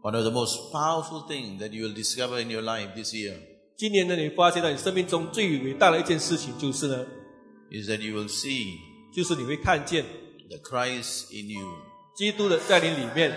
One of the most powerful things that you will discover in your life this year 今年呢，你发现到你生命中最伟大的一件事情就是呢， is that you will see 就是你会看见 the Christ in you. 基督的在你里面。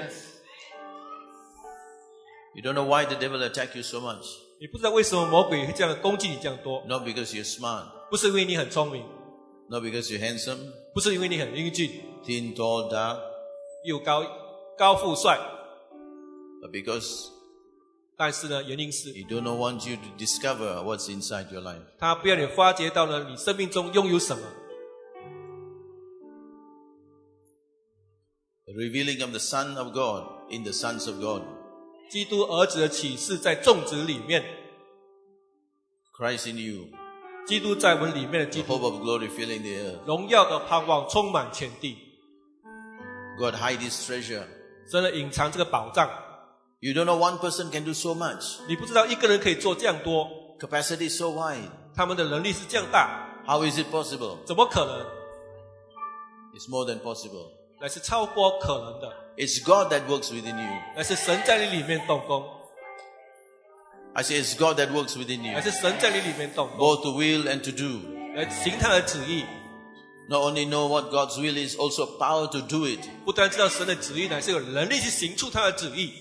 You don't know why the devil attack you so much. 你不知道为什么魔鬼会这样攻击你这样多， Not because you're smart, 不是因为你很聪明， not because you're handsome, 不是因为你很英俊 thin, tall, dark, 又高富帅， but because 但是呢，原因是 he don't want you to discover what's inside your life. 他不要你发觉到呢，你生命中拥有什么。 The revealing of the Son of God in the sons of God. 基督儿子的启示在众子里面， Christ in you, 基督在我们里面的基 the 督， hope of glory filling the earth. 荣耀的盼望充满全地。 God hide his treasure. 真的隐藏这个宝藏， You don't know one person can do so much. 你不知道一个人可以做这样多， Capacity is so wide. 他们的能力是这样大， How is it possible? 怎么可能？ It's more than possible. 乃是超过可能的， It's God that works within you. 乃是神在你里面动工， I say it's God that works within 乃 you. 是神在你里面动工， Both to will and to do. 来行他的旨意。 Not only know what God's will is, also power to do it. 不单知道神的旨意，乃是有能力去行出他的旨意。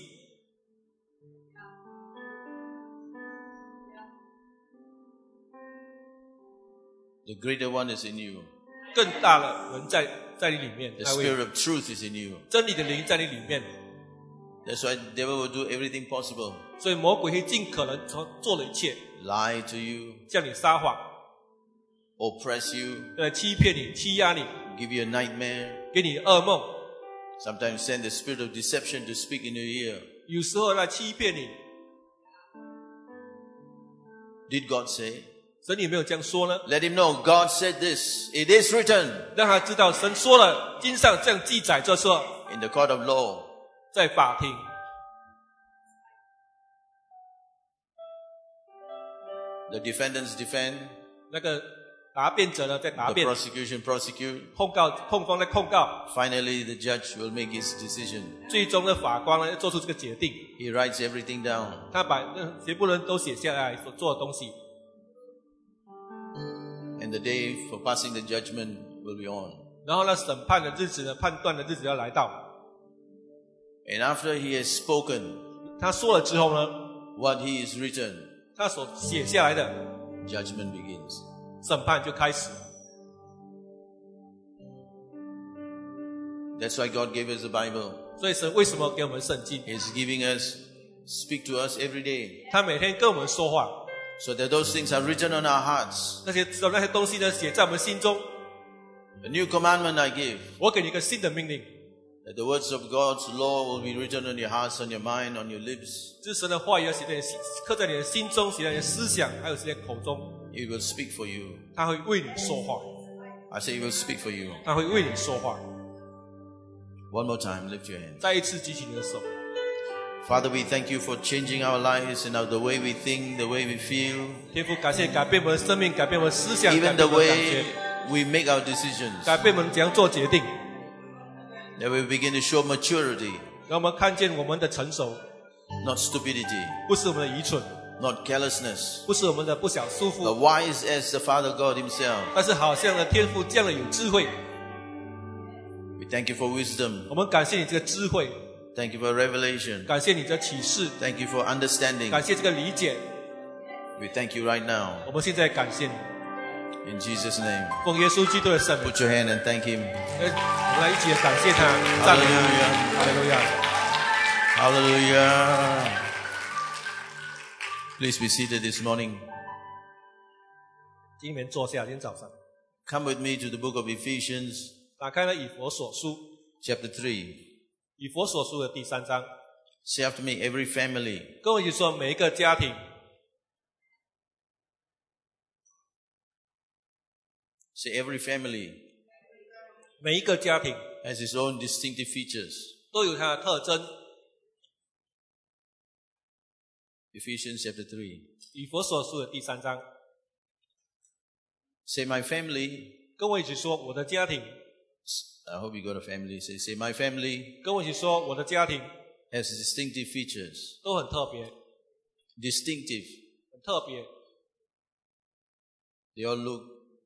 The greater one is in you. 更大的人在你里面， The 那位 spirit of truth is in you. 真理的灵在你里面， That's why the devil will do everything possible. 所以魔鬼会尽可能做的一切， Lie to you, 向你撒谎， oppress you, 欺骗你、欺压你， give you a nightmare. 给你噩梦， Sometimes send the spirit of deception to speak in your ear. 有时候来欺骗你。 Did God say? 神有没有这样说呢？ Let him know God said this. It is written 让他知道神说了，经上这样记载着说， in the court of law. 在法庭， The defendants defend. 那个答辩者呢在答 The 辩， prosecution prosecute. 控方在控告， Finally, the judge will make his decision. 最终的法官呢要做出这个决定， He writes everything down. 他把全部人都写下来所做的东西， And the day for passing the judgment will be on. 然后呢审判的日子呢，判断的日子要来到。 And after he has spoken 他说了之后呢， what he has written, 他所写下来的 judgment begins. 审判就开始了。 That's why God gave us the Bible. 所以神为什么给我们圣经？ He's giving us, speak to us every day. 他每天跟我们说话， So that those things are written on our hearts. 那些东西呢写在我们心中。 A new commandment I give, 我给你一个新的命令， that the words of God's law will be written on your hearts, on your mind, on your lips. 就是神的话语要写在你刻在你的心中，写在你的思想，还有写在口中。 It will speak for you. 他会为你说话， I say it will speak for you. 他会为你说话。 One more time, lift your hands. 再一次举起你的手， Father, we thank you for changing our lives and the way we think, the way we feel, 天父感谢改变我们的生命，改变我们的思想，改 even 变 the 我们的感 way 觉， we make our decisions. 改变我们怎样做决定， That we begin to show maturity, 让我们看见我们的成熟， not stupidity, 不是我们的愚蠢， not carelessness, 不是我们的不小疏 but 忽， wise as the Father God himself. 但是好像呢天父这样的有智慧。 We thank you for wisdom. 我们感谢你这个智慧， Thank you for revelation. 感谢你这启示， Thank you for understanding. 感谢这个理解。 We thank you right now. 我们现在感谢你， In Jesus' name. 奉耶稣基督的圣名， Put your hand and thank him. 我们来一起感谢他，赞美他，哈利路亚。 Hallelujah. Please be seated this morning. 今天坐下，今天早上 Come with me to the book of Ephesians, 打开了以弗所书， chapter 3. 以弗所书的第3章， Say after me, every family. 跟我一起说，每一个家庭， Say every family 每一个家庭 has its own distinctive features. 都有它的特征。 Ephesians chapter 3. 以弗所书的第3章， Say my family. 跟我一起说，我的家庭， I hope you got a family. Say my family 跟我一起说，我的家庭 has distinctive features. 都很特别， Distinctive. 很特别。 They all look,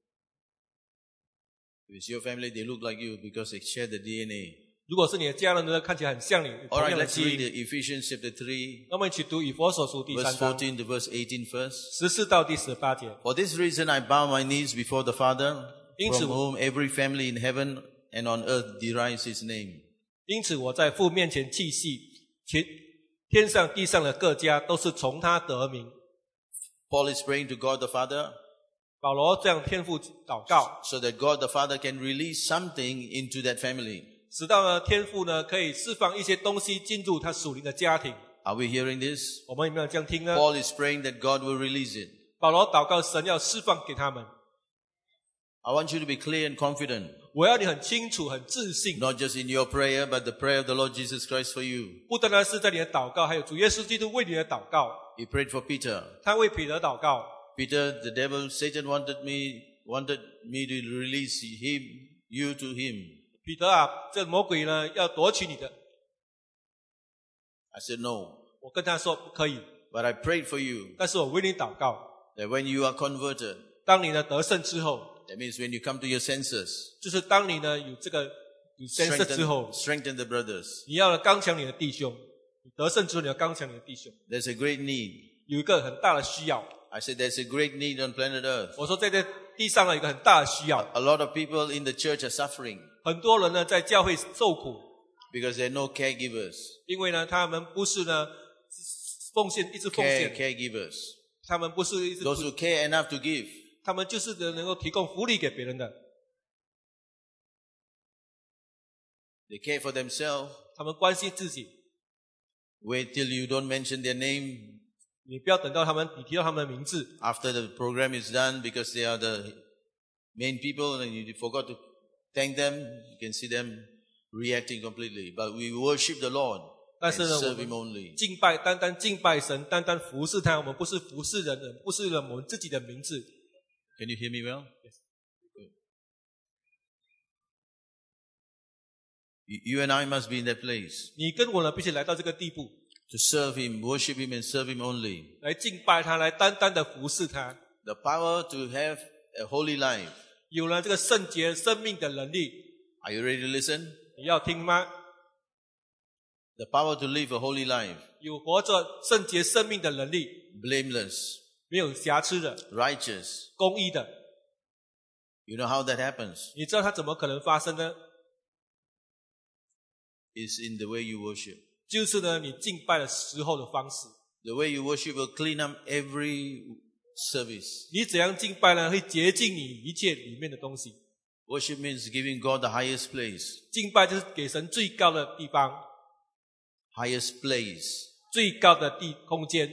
if it's your family, they look like you because they share the DNA. 如果是你的家人呢，看起来很像你， All 同 right, 样的 let's 基 read 因。 the Ephesians chapter 3, 那么一起读以弗所书第 verse 3章 14 to verse 18 first. 14到第18节。 For this reason I bow my knees before the Father, 因此 from whom every family in heaven and on earth derives his name. 因此我在父面前泣泣，天上地上的各家都是从他得名。 Paul is praying to God the Father 保罗这样天父祷告， so that God the Father can release something into that family. 使到呢天父呢可以释放一些东西进入他属灵的家庭。 Are we hearing this? 我们有没有这样听呢？ Paul is praying that God will release it. 保罗祷告神要释放给他们。 I want you to be clear and confident, 我要你很清楚、很自信， not just in your prayer, but the prayer of the Lord Jesus Christ for you. 不单单是在你的祷告，还有主耶稣基督为你的祷告。 He prayed for Peter. 他为彼得祷告。 Peter, the devil, Satan wanted me to release you to him. 彼得啊，这魔鬼呢要夺取你的。 I said no. 我跟他说不可以， But I prayed for you 但是我为你祷告。 that when you are converted, 当你呢得胜之后， that means when you come to your senses, 就是当你呢有这个有先胜之后， strengthen the brothers. 你要呢刚强你的弟兄。你得胜之后，你要刚强你的弟兄。 There's a great need. 有一个很大的需要， I said there's a great need on planet Earth. 我说在这地上有一个很大的需要， A lot of people in the church are suffering 很多人呢在教会受苦， because there are no caregivers. 因为呢他们不是呢一直奉献， Caregivers. 他们不是一直 Those who care enough to give. 他们就是能够提供福利给别人的， They care for themselves. 他们关心自己。 Wait till you don't mention their name 你不要等到你提到他们的名字， after the program is done because they are the main people and you forgot to thank them. You can see them reacting completely. But we worship the Lord 但 and 是呢， serve 我 Him 们 only. 敬拜，单单敬拜神，单单服侍他。我们不是服侍人，不是我们自己的名字。 Can you hear me well? Good. You and I must be in that place 你跟我呢，必须来到这个地步， to serve Him, worship Him and serve Him only. 来敬拜他，来单单的服侍他。 The power to have a holy life. 有了这个圣洁生命的能力， Are you ready to listen? 你要听吗？ The power to live a holy life. 有活着圣洁生命的能力， Blameless, 没有瑕疵的， righteous. 公义的。 You know how that happens? 你知道它怎么可能发生呢？ It's in the way you worship. 就是呢，你敬拜的时候的方式。 The way you worship will clean up every service. 你怎样敬拜呢？会洁净你一切里面的东西。 Worship means giving God the highest place. 敬拜就是给神最高的地方， Highest place. 最高的空间，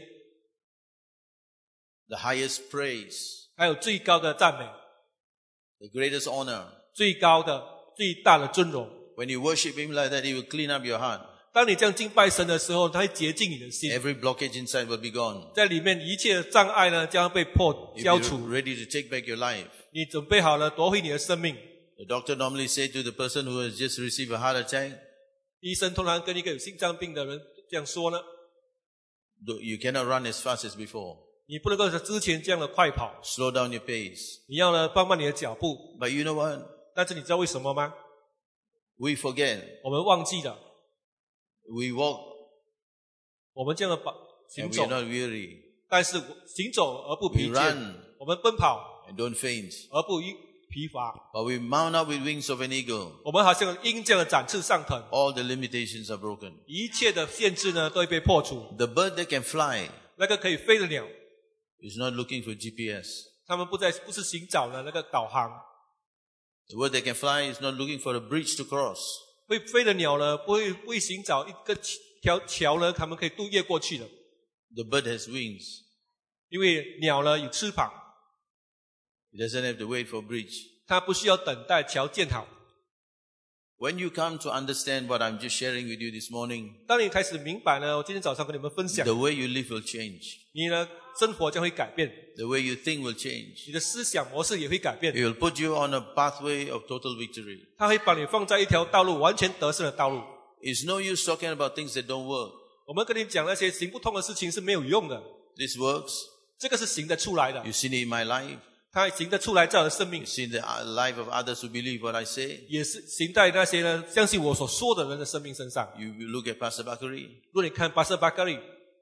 The highest praise. 还有最高的赞美， The greatest honor. 最高的最大的尊荣。 When you worship Him like that, He will clean up your heart. 当你这样敬拜神的时候，他会洁净你的心， Every blockage inside will be gone. 在里面一切的障碍呢将被消 If 除。 you're ready to take back your life. 你准备好了夺回你的生命。 The doctor normally say to the person who has just received a heart attack, 医生通常跟一个有心脏病的人这样说呢： you cannot run as fast as before. 你不能够像之前这样的快跑， Slow down your pace. 你要呢放慢你的脚步。 But you know what? 但是你知道为什么吗？ We forget. 我们忘记了， We walk 我们这样的行 and we 走 are，not weary. 但是行走而不疲 We 倦 run 我们奔跑 and don't faint. 而不疲乏。 But we mount up with wings of an eagle. 我们好像鹰这样的展翅上腾， All the limitations are broken. 一切的限制呢都会被破除。 The bird that can fly 那个可以飞的鸟， is not looking for GPS. 他们不是寻找了那个导航。 The bird that can fly is not looking for a bridge to cross. 会飞的鸟呢，不会寻找一个桥呢，他们可以渡越过去的。 The bird has wings. 因为鸟呢有翅膀， It doesn't have to wait for a bridge. 它不需要等待桥建好。 When you come to understand what I'm just sharing with you this morning, 当你开始明白呢，我今天早上跟你们分享， the way you live will change. 你呢生活将会改变， The way you think will change. 你的思想模式也会改变 It。will put you on a pathway of total victory. 它会把你放在一条道路完全得胜的道路。 It's no use talking about things that don't work. 我们跟你讲那些行不通的事情是没有用的， This works. 这个是行得出来的， You've seen it in my life. 它行得出来在我的生命 You've，seen the life of others who believe what I say. 也是行在那些呢相信我所说的人的生命身上。 You look at Pastor Bakari. 如果你看巴瑟巴格利，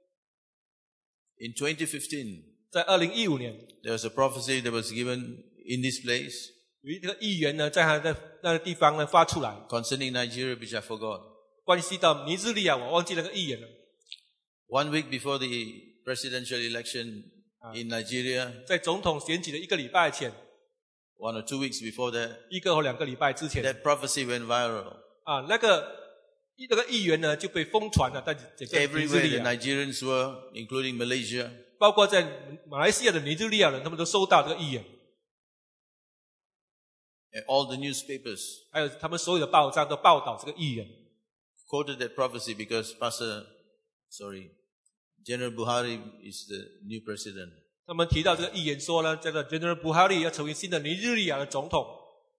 In 2015, 在2015年 there was a prophecy that was given in this place 有一个预言呢，在他的那个地方呢发出来， concerning Nigeria, which I forgot. 关系到尼日利亚，我忘记那个预言了。 1 week before the presidential election in Nigeria, 在总统选举的1个礼拜前， 1 or 2 weeks before that, 1个或2个礼拜之前， that prophecy went viral. 那个预言呢就被疯传了，在整个尼日 Everywhere 利 the 亚， Nigerians were, including Malaysia, 包括在马来西亚的尼日利亚人，他们都收到这个预言， and all the newspapers 还有他们所有的报章都报道这个预言。 quoted that prophecy because General Buhari is the new president. 他们提到这个预言说呢，这个 General Buhari 要成为新的尼日利亚的总统。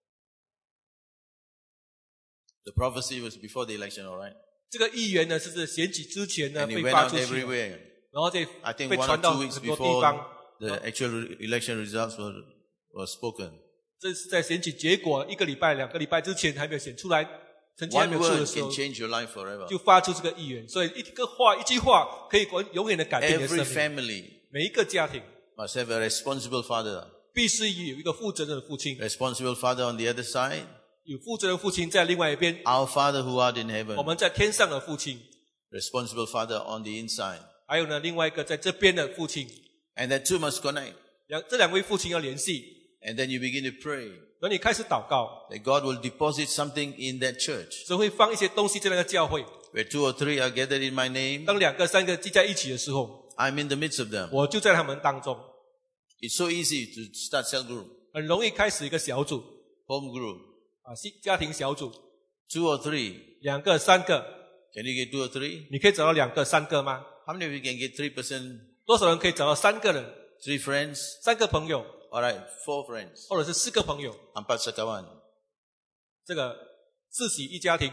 The prophecy was before the election, all right? 这个预言呢是选举之前呢 And it 被 went 发 out 出去， everywhere. 然后再 I think 被 1 or 传到 2 weeks 很多地 before 方。 the actual election results were spoken. 这是在选举结果1个礼拜、2个礼拜之前还没有选出来，成绩还没 One 有出 word 的时 can 候， change your life forever. 就发出这个预言。所以一句话可以永远的改变你的 Every 生命。 family 每一个家庭 must have a responsible father. 必须有一个负责任的父亲， Responsible father on the other side. 有负责任的父亲在另外一边， Our Father who art in 我 heaven. 们在天上的父亲， Responsible father on the inside. 还有呢另外一个在这边的父亲， And that two must connect. 这2位父亲要联系， And then you begin to pray 然后你开始祷告， that God will deposit something in that church. 神会放一些东西在那个教会。 Where 2 or 3 are gathered in my name, 当2个3个聚在一起的时候， I'm in the midst of them. 我就在他们当中， It's so easy to start cell group, 很容易开始一个小组 home group. 家庭小组 2 or 3. ，2个3个， Can you get 2 or 3? 你可以找到2个3个吗？ How many of you can get 3%? 多少人可以找到3个人、 3 friends? 3个朋友， All right, 4 friends. 或者是4个朋友？ 4 sekawan. 这个4喜一家庭，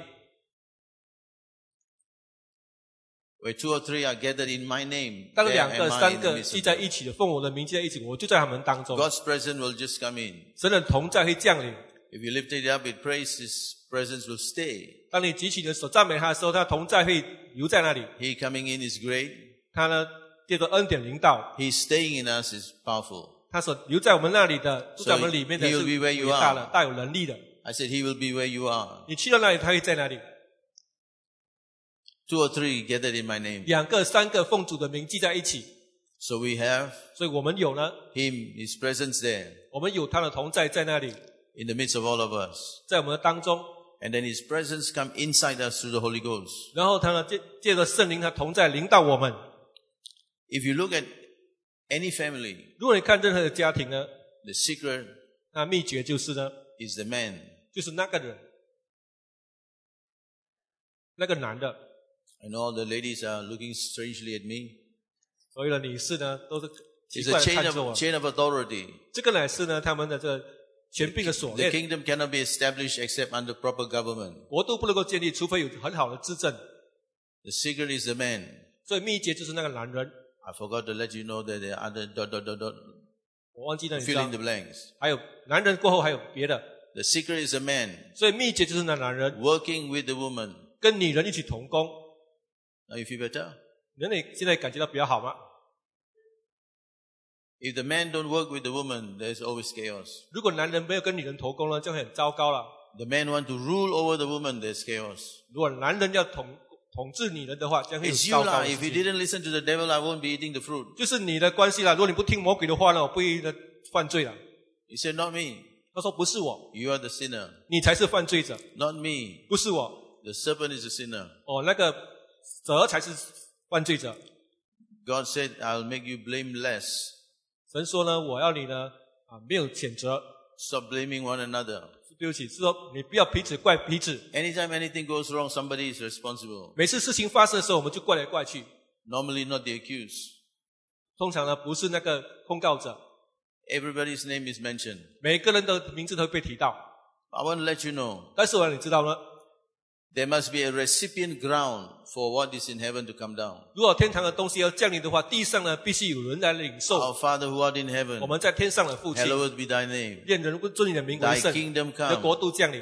Where 2 or 3 are gathered in my name, 当 there 2个 am I 3 in the 个 midst 聚 of 在 them. 一起的，奉我的名聚在一起，我就在他们当中。 God's presence will just come in. 神的同在会降临。 If you lift it up with praise, His presence will stay. 当你举起你的手赞美他的时候，他的同在会留在那里。 He coming in is great. 他呢，借着恩典临到， He's staying in us is powerful. 他所留在我们那里的，住在我们里面的 He 是 will be where you 伟大的 are.、 大有能力的。 I said He will be where you are. 你去到那里，他会在那里。 2 or 3 gathered in my name. 2个3个奉主的名聚在一起， So we have 所以我们有呢， Him, His presence there 我们有他的同在在那里， in the midst of all of us. 在我们的当中。 And then His presence come inside us through the Holy Ghost. 然后他呢，借着圣灵，他同在临到我们。 If you look at any family, 如果你看任何的家庭呢， the secret 那秘诀就是呢， is the man. 就是那个人，那个男的。 I know all the ladies are looking strangely at me. 所有的女士呢，都是奇 It's 怪 a 的看着我。 chain of authority. 这个乃是呢，他们的这个权柄的锁 The 链， kingdom cannot be established except under proper government. 国度不能够建立，除非有很好的治政。 The secret is the man. 所以秘诀就是那个男人。 I forgot to let you know that there are other ... 我忘记了，你知 Fill 道 in the blanks. 还有男人过后还有别的。 The secret is the man 所以秘诀就是那男人 working with the woman. 跟女人一起同工。 Now you feel better? 那你现在感觉到比较好吗？ If the man don't work with the woman, there's always chaos. 如果男人没有跟女人同工呢，就会很糟糕了。 The man want to rule over the woman, there's chaos. 如果男人要统治女人的话，将会有 It's you 糟糕 lah. 的 If 事 you 情。 didn't listen to the devil, I won't be eating the fruit. 就是你的关系啦。如果你不听魔鬼的话呢，我不会的犯罪了。 He said, not me. 他说不是我， You are the sinner. 你才是犯罪者， Not me. 不是我。 The serpent is the sinner. 那个蛇才是犯罪者。 God said, I'll make you blameless. 神说呢，我要你呢没有谴责。 Stop blaming one another. 对不起，是说你不要彼此怪彼此。 Anytime anything goes wrong, somebody is responsible. 每次事情发生的时候，我们就怪来怪去。 Normally not the accused. 通常呢，不是那个控告者， Everybody's name is mentioned. 每个人的名字都会被提到。 I want to let you know, 但是我让你知道呢， there must be a recipient ground for what is in heaven to come down. 如果天堂的东西要降临的话，地上呢必须有人来领受。 Our Father who art in 我 heaven, 们在天上的父亲， hallowed be thy name. 愿人尊你的名为 Thy 圣， kingdom 你的国 come. 度降临。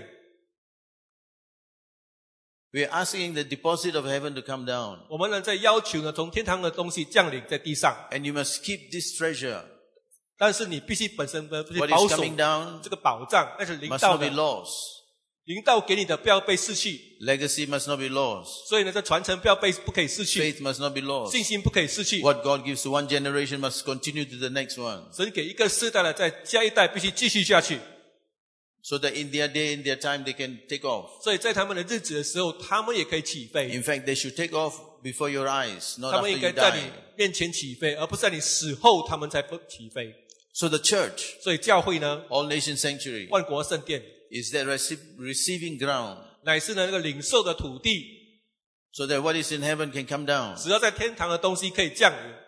We are asking the deposit of heaven to come down. 我们呢在要求呢，从天堂的东西降临在地上， And you must keep this treasure. 但是你必须本身呢必须 What 保 is 守 coming down 这个保障，那是临 must 到 not be 的， lost. 临到给你的不要被失去。 Legacy must not be lost. 所以呢，这传承不可以失去， Faith must not be lost. 信心不可以失去。 What God gives to one generation must continue to the next one. 神给一个世代的，在下一代必须继续下去。 So that in their day, in their time, they can take off. 所以在他们的日子的时候，他们也可以起飞， In fact, they should take off before your eyes, not 他 after 们应该 you 在你 die. 面前起飞，而不是在你死后他们才不起飞。 So the church, 所以教会呢， all nation sanctuary, 万国圣殿 is that receiving ground. 乃是呢那个领受的土地， So that what is in heaven can come down. 只要在天堂的东西可以降临。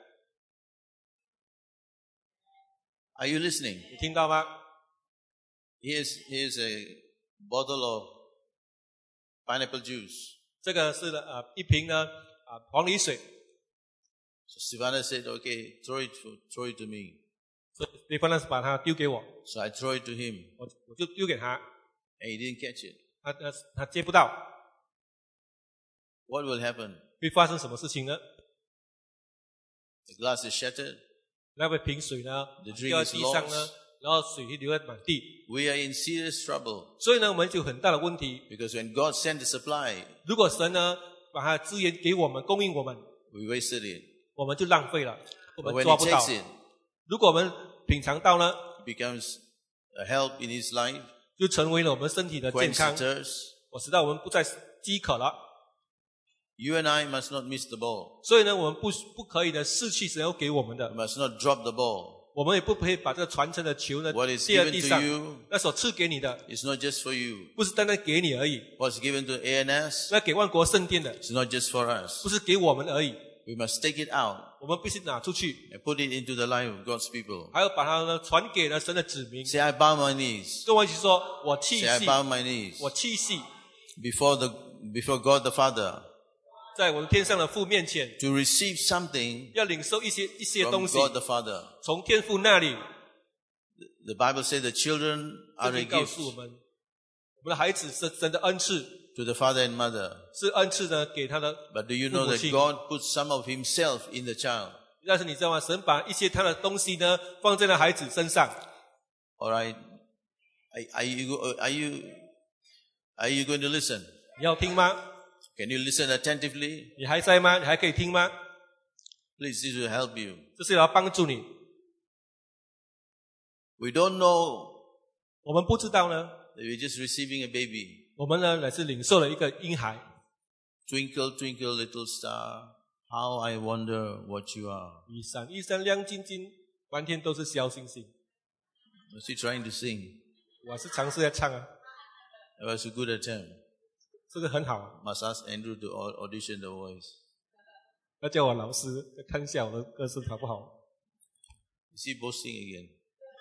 Are you listening? 你听到吗？ Here's a bottle of pineapple juice. 这个是一瓶呢黄梨水， So Sivana said, okay, throw it to me. 所以对方呢是把它丢给我， So I throw it to him. 我就丢给他， And he didn't catch it. 他接不到， What will happen? 会发生什么事情呢？ The glass is shattered. 那瓶水呢 The drink 掉 is 在地上呢 lost.， 然后水会流在满地。 We are in serious trouble. 所以呢，我们就有很大的问题。 Because when God sent the supply, 如果神呢把他的资源给我们，供应我们， we wasted it. 我们就浪费了，我 But 们 when 抓 he 不到 takes。it, 如果我们品尝到呢， it becomes a help in his life, 就成为了我们身体的健 quench 康 the。thirst. 我使到我们不再饥渴了。 You and I must not miss the ball. 所以呢，我们不可以呢失去神要给我们 We 的， must not drop the ball. 我们也不可以把这个传承的球呢 What is 跌在 given 地 to 上。 you 那所赐给你的， is not just for you. 不是单单给你而已， What's given to ANS 那给万国圣殿的， is not just for us. 不是给我们而已， We must take it out 我们必须拿出去， and put it into the life of God's people. 还要把它呢传给了神的子民。 Say, I bow my knees. 跟我一起说，我弃 Say, I 息， bow my knees 我弃息， before God the Father 在我们天上的父面前， to receive something 要领受一些 from 东西， God the Father. 从天父那里。 The Bible says the children are 圣 a 经告 gift 诉我们，我们的孩子是神的恩赐， to the father and mother. 是恩赐呢给他的。 But do you know that 父母亲。 God put some of himself in the child? 但是你知道吗？神把一些他的东西呢放在那孩子身上。 All right. Are you going to listen? 你要听吗？ Can you listen attentively? 你还在吗？你还可以听吗？ Please, this will help you. 这是要帮助你。 We don't know 我们不知道呢， that we're just receiving a baby. 我们呢乃是领受了一个婴孩。 Twinkle, twinkle, little star, how I wonder what you are. 一闪一闪亮晶晶，满天都是小星星。 Was he trying to sing? 我是尝试在唱啊， It was a good attempt. 这个很好啊。 Must ask Andrew to audition the voice. 要叫我老师看一下我的歌声好不好？ Is he boasting again?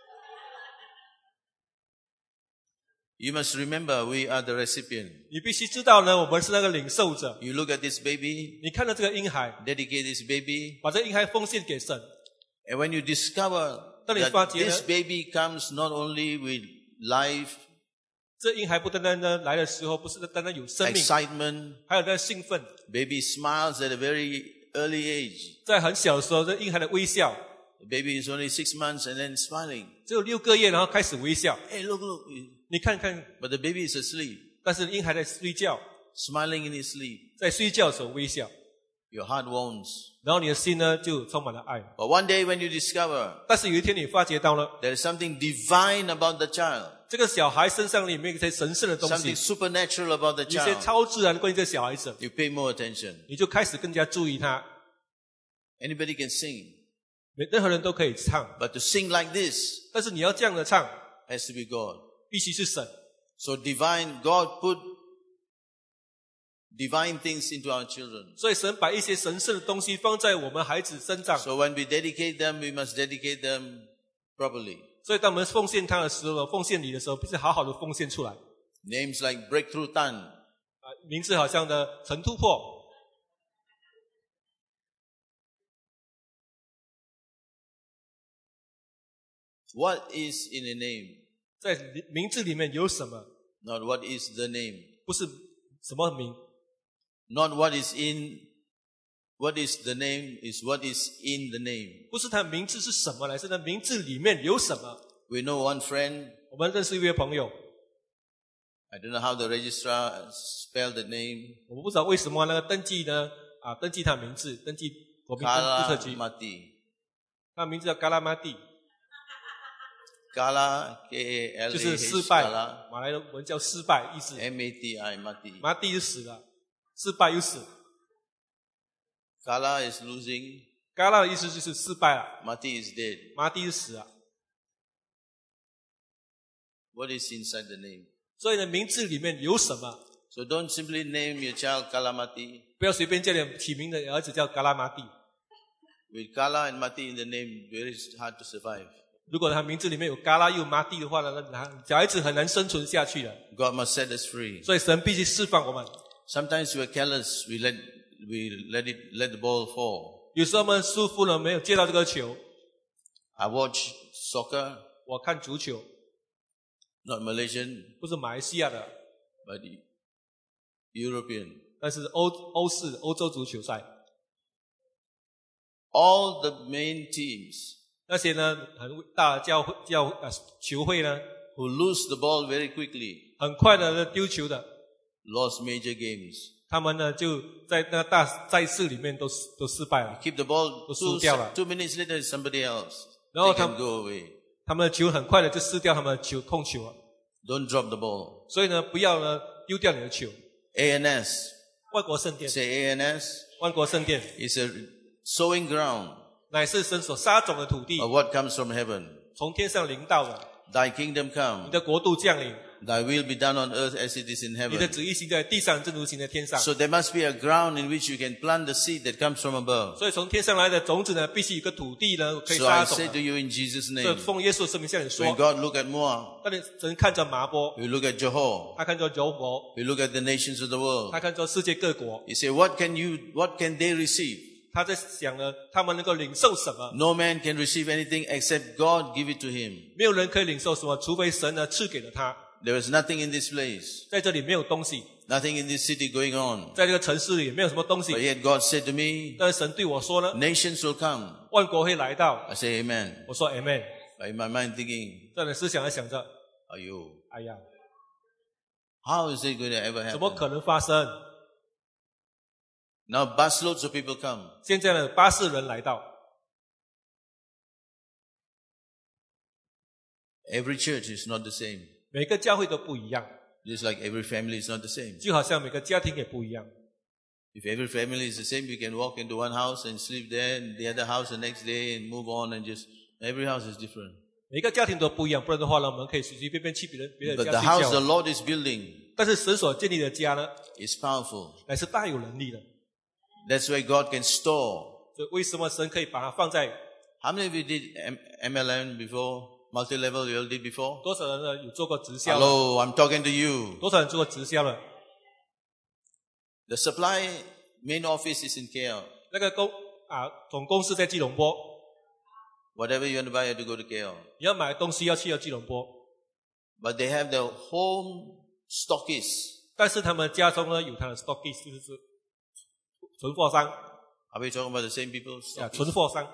You must remember, we are the recipient. 你必须知道呢，我们是那个领受者。 You look at this baby, 你看到这个婴孩， dedicate this baby, 把这个婴孩奉献给神。 and when you discover 当你发 that 觉呢， this baby comes not only with life, 这婴孩不单单呢来的时候，不是单单有生命， excitement, 还有那个兴奋。 baby smiles at a very early age. 在很小的时候，这婴孩的微笑， The baby is only 6 months and then smiling. 只有6个月，然后开始微笑。 Hey, look, look. 你看看， But the baby is asleep, 但是婴孩在睡觉， smiling in his sleep. 在睡觉的时候微笑， Your heart warms. 然后你的心呢就充满了爱。 But one day when you discover 但是有一天你发觉到了， there is something divine about the child, 这个小孩身上里面有一些神圣的东西， something supernatural about the 有一些 child, 超自然关于这个小孩子， you pay more attention. 你就开始更加注意他。 Anybody can sing, 任何人都可以唱， but to sing like this 但是你要这样的唱， has to be God. 必须是神。 So divine, God put divine things into our children. 所以神把一些神圣的东西放在我们孩子身上。 So when we dedicate them, we must dedicate them properly. 所以当我们奉献他的时候，奉献你的时候，必须好好的奉献出来。 Names like Breakthrough Tan, 名字好像的陈突破。 What is in a name? 在名字里面有什么？ Not what is the name. 不是什么名， Not what is in, what is the name is what is in the name. 不是他的名字是什么来，是他名字里面有什么。 We know one friend, 我们认识一位朋友， I don't know how the registrar spelled the name, 我不知道为什么那个登记呢登记他的名字，登记国民注册局， Mati. 他的名字叫嘎拉马蒂， Kala, 就是 K-A-L-A-H, 失败， Kala, 马来文叫失败，意思 M-A-T-I, Mati. 马蒂就死了，失败又死。 Kala is losing, 嘎拉的意思就是失败了， Mati is dead. 马蒂就死了。 What is inside the name? 所以呢，名字里面有什么？ So don't simply name your child Kalamati. 不要随便叫你起名的儿子叫嘎拉马蒂。 With Kala and Mati in the name, very hard to survive. 如果他名字里面有嘎拉又马蒂的话呢，那小孩子很难生存下去的。 God must set us free. 所以神必须释放我们。 Sometimes we're careless. We let the ball fall. 有时候我们疏忽了，没有接到这个球。 I watch soccer, 我看足球， not Malaysian, 不是马来西亚的， but European. 但是欧洲足球赛， All the main teams 那些呢很大的球会呢， who lose the ball very quickly 很快的丢球的， lost major games. 他们呢就在那个大赛事里面都失败了。 Keep the ball 都输掉了。 2 minutes later, somebody else. 然后 They can go away. 他们的球很快的就失掉他们的球控球了。 Don't drop the ball. 所以呢，不要呢丢掉你的球。 ANS. 万国圣殿， Say ANS 万国圣殿 is a sowing ground 乃是神所撒种的土地， of what comes from heaven. 从天上临到的。 Thy kingdom 你 come. 的国度降临， Thy will be done on earth as it is in 你的 heaven. 旨意行在地上，正如行在天上。 So there must be a ground in which you can plant the seed that comes from above. 所以从天上来的种子呢，必须有个土地呢可以 So I 撒种 say to 的。 you in Jesus' 所以 name, 奉耶稣的圣名向你 when 说， God look at Moab, 那你神看着麻波， we look at Johor, 他看着柔佛， we look at the nations of the world. 他看着世界各国， You say, what can they receive? 他在想呢，他们能够领受什么？ No man can receive anything except God give it to him. 没有人可以领受什么，除非神呢赐给了他。 There is nothing in this place, 在这里没有东西， nothing in this city going on. 在这个城市里也没有什么东 But 西。 yet God said to me, 但是神对我说呢， nations will come. 万国会来到。 I say amen. 我说 Amen。 But in my mind thinking, 在你思想还想着， are you? 哎呀， How is it going to ever 怎么 happen? 可能发生？ Now busloads of people come. 现在呢，80人来到， Every church is not the same. 每个教会都不一样， Just like every family is not the same. 就好像每个家庭也不一样。 If every family is the same, you can walk into one house and sleep there, and the other house the next day, and move on, and just every house is different. 每个家庭都不一样，不然的话呢，我们可以随随便便去别的 But 家 the 睡 house the 觉。 Lord is building 但是神所建立的家呢， is powerful. 乃是大有能力的。 That's where God can store. 所以为什么神可以把它放在 How many of you did MLM before? Multi-level, you all did before? 多少人呢有做过直销的？ Hello, I'm talking to you. 多少人做过直销的？ The supply main office is in KL. 那个总公司在基隆坡， Whatever you want to buy, you have to go to KL. 你要买东西要去基隆坡， But they have the home stockists. 但是他们家中呢有他的 stockist，就是存货商 Are we talking about the same people? 呀， Stockists. 存货商。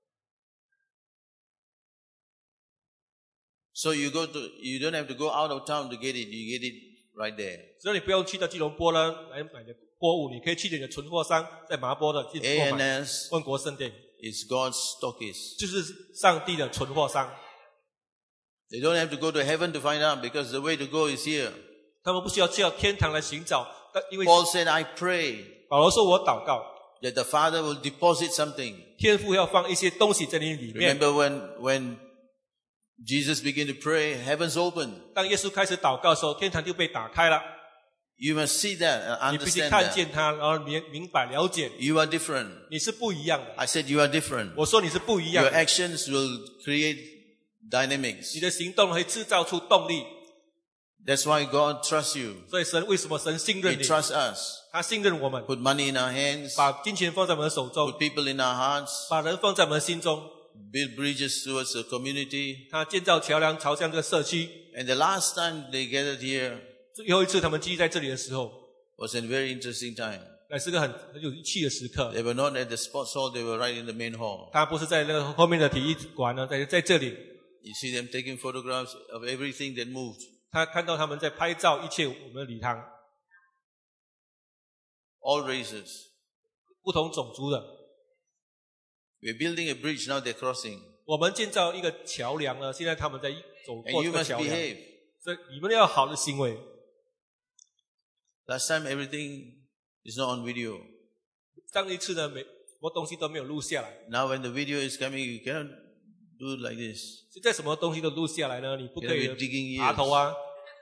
So you don't have to go out of town to get it. You get it right there. 所以你不用去到基隆坡呢来买的货物，你可以去你的存货商在麻坡的去购买。 ANS 万国圣殿 is God's stockist. 就是上帝的存货商， They don't have to go to heaven to find out because the way to go is here. 他们不需要去到天堂来寻找，但因为 Paul said, I pray 保罗说我祷告， that the Father will deposit something. 天父要放一些东西在你里面。 Remember when Jesus began to pray, heavens opened. 当耶稣开始祷告的时候，天堂就被打开了。 You must see that and 你必须 understand 看 that. 见他，然后明白了解， You are different. 你是不一样的。 I said you are different. 我说你是不一样 Your 的， actions will create 你 dynamics. 的行动会制造出动力。 That's why God trusts you. 所以神为什么神信任 He 你？ trusts us. 他信任我们， Put money in our hands. 把金钱放在我们的手中， Put people in our hearts. 把人放在我们的心中。 Build bridges towards the community. 他建造桥梁朝向这个社区。 And the last time they gathered here 最后一次他们聚集在这里的时候， was a very interesting time. 那是个很有趣的时刻。 They were not at the sports hall, they were right in the main hall. 他不是在那个后面的体育馆呢，在这里， You see them taking photographs of everything that moved. 他看到他们在拍照一切我们的礼堂， All races. 不同种族的。 We're building a bridge, now they're crossing. 我们建造一个桥梁呢，现在他们在走 And 过 you 这个 must 桥梁。 behave. 所以你们要有好的行为。 Last time everything is not on video. 上一次呢，什么东西都没有录下来。 Now when the video is coming, you cannot do it like this. 现在什么东西都录下来呢？你不可 You'll 以 be digging 爬 ears. 头啊，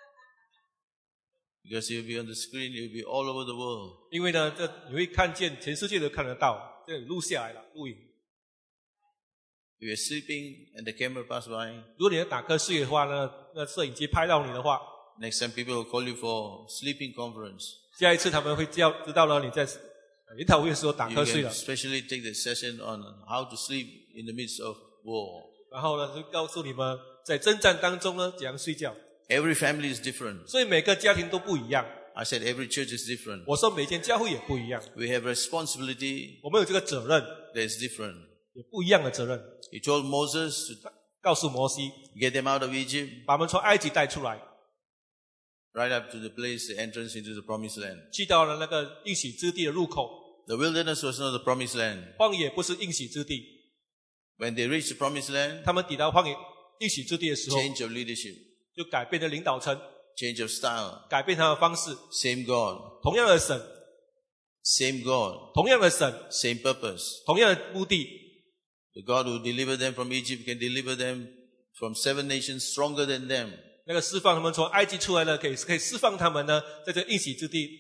Because you'll be on the screen, you'll be all over the world. 因为呢，这你会看见全世界都看得到，这里录下来了，录影。 If you're sleeping and the camera pass by, 如果你要打瞌睡的话呢，那摄影机拍到你的话， next time people will call you for sleeping conference. 下一次他们会知道了你在研讨会的时候打 You 瞌睡 can 了， especially take the session on how to sleep in the midst of war. 然后呢就告诉你们在征战当中呢怎样睡觉。 Every family is different. 所以每个家庭都不一样。 I said every church is different. 我说每间教会也不一样， We have responsibility 我们有这个责任， that is different. 有不一样的责任。 He told Moses to 告诉摩西， get them out of Egypt, 把我们从埃及带出来， right up to the place, the entrance into the promised land. 去到了那个应许之地的入口。 The wilderness was not the promised land. 荒野不是应许之地， When they reached the promised land, 他们抵达荒野应许之地的时候， change of leadership, 就改变了领导层， change of style. 改变他的方式。 Same God, 同样的神， same God, 同样的神， same purpose. 同样的目的。 The God who delivered them from Egypt can deliver them from 7 nations stronger than them. 那个释放他们从埃及出来了，可以释放他们呢，在这应许之地，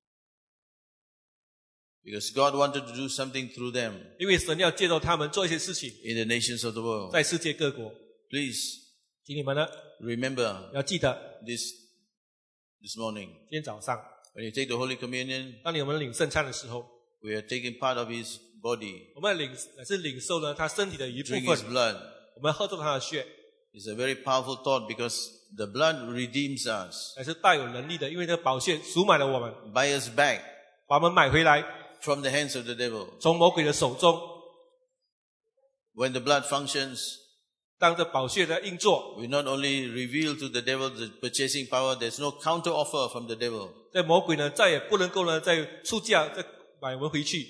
Because God wanted to do something through them 因为神要借助他们做一些事情， in the nations of the world. 在世界各国。 Please 请你们呢 remember 要记得， this morning. 今天早上 When you take the Holy Communion, 当你们领圣餐的时候， we are taking part of His body, 我们是领受了他身体的一部 drink 分 His，blood. 我们喝中他的血， It's a very powerful thought because the blood redeems us, 乃是大有能力的，因为这个宝血赎买了我们， buy us back 把我们买回来， from the hands of the devil. 从魔鬼的手中。 When the blood functions, 当这宝血的运作， we not only reveal to the devil the purchasing power, there's no counter offer from the devil. 在魔鬼呢再也不能够呢再出价再买我们回去，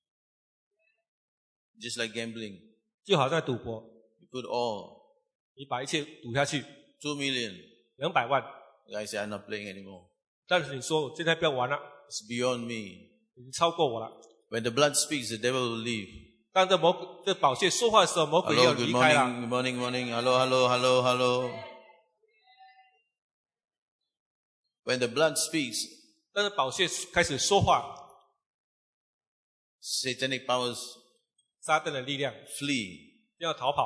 Just like gambling. 就好像赌博， You put all, 你把一切赌下去 $2 million. ，200万， The guy said, I'm not playing anymore. 但是你说我现在不要玩了， It's beyond me. 已经超过我了。 When the blood speaks, the devil will leave. 当这宝血说话的时候，魔鬼要 Hello, good 离开了。 morning, good morning, morning. Hello, hello, hello, hello. When the blood speaks, 但是宝血开始说话， satanic powers 撒旦的力量 flee 要逃跑，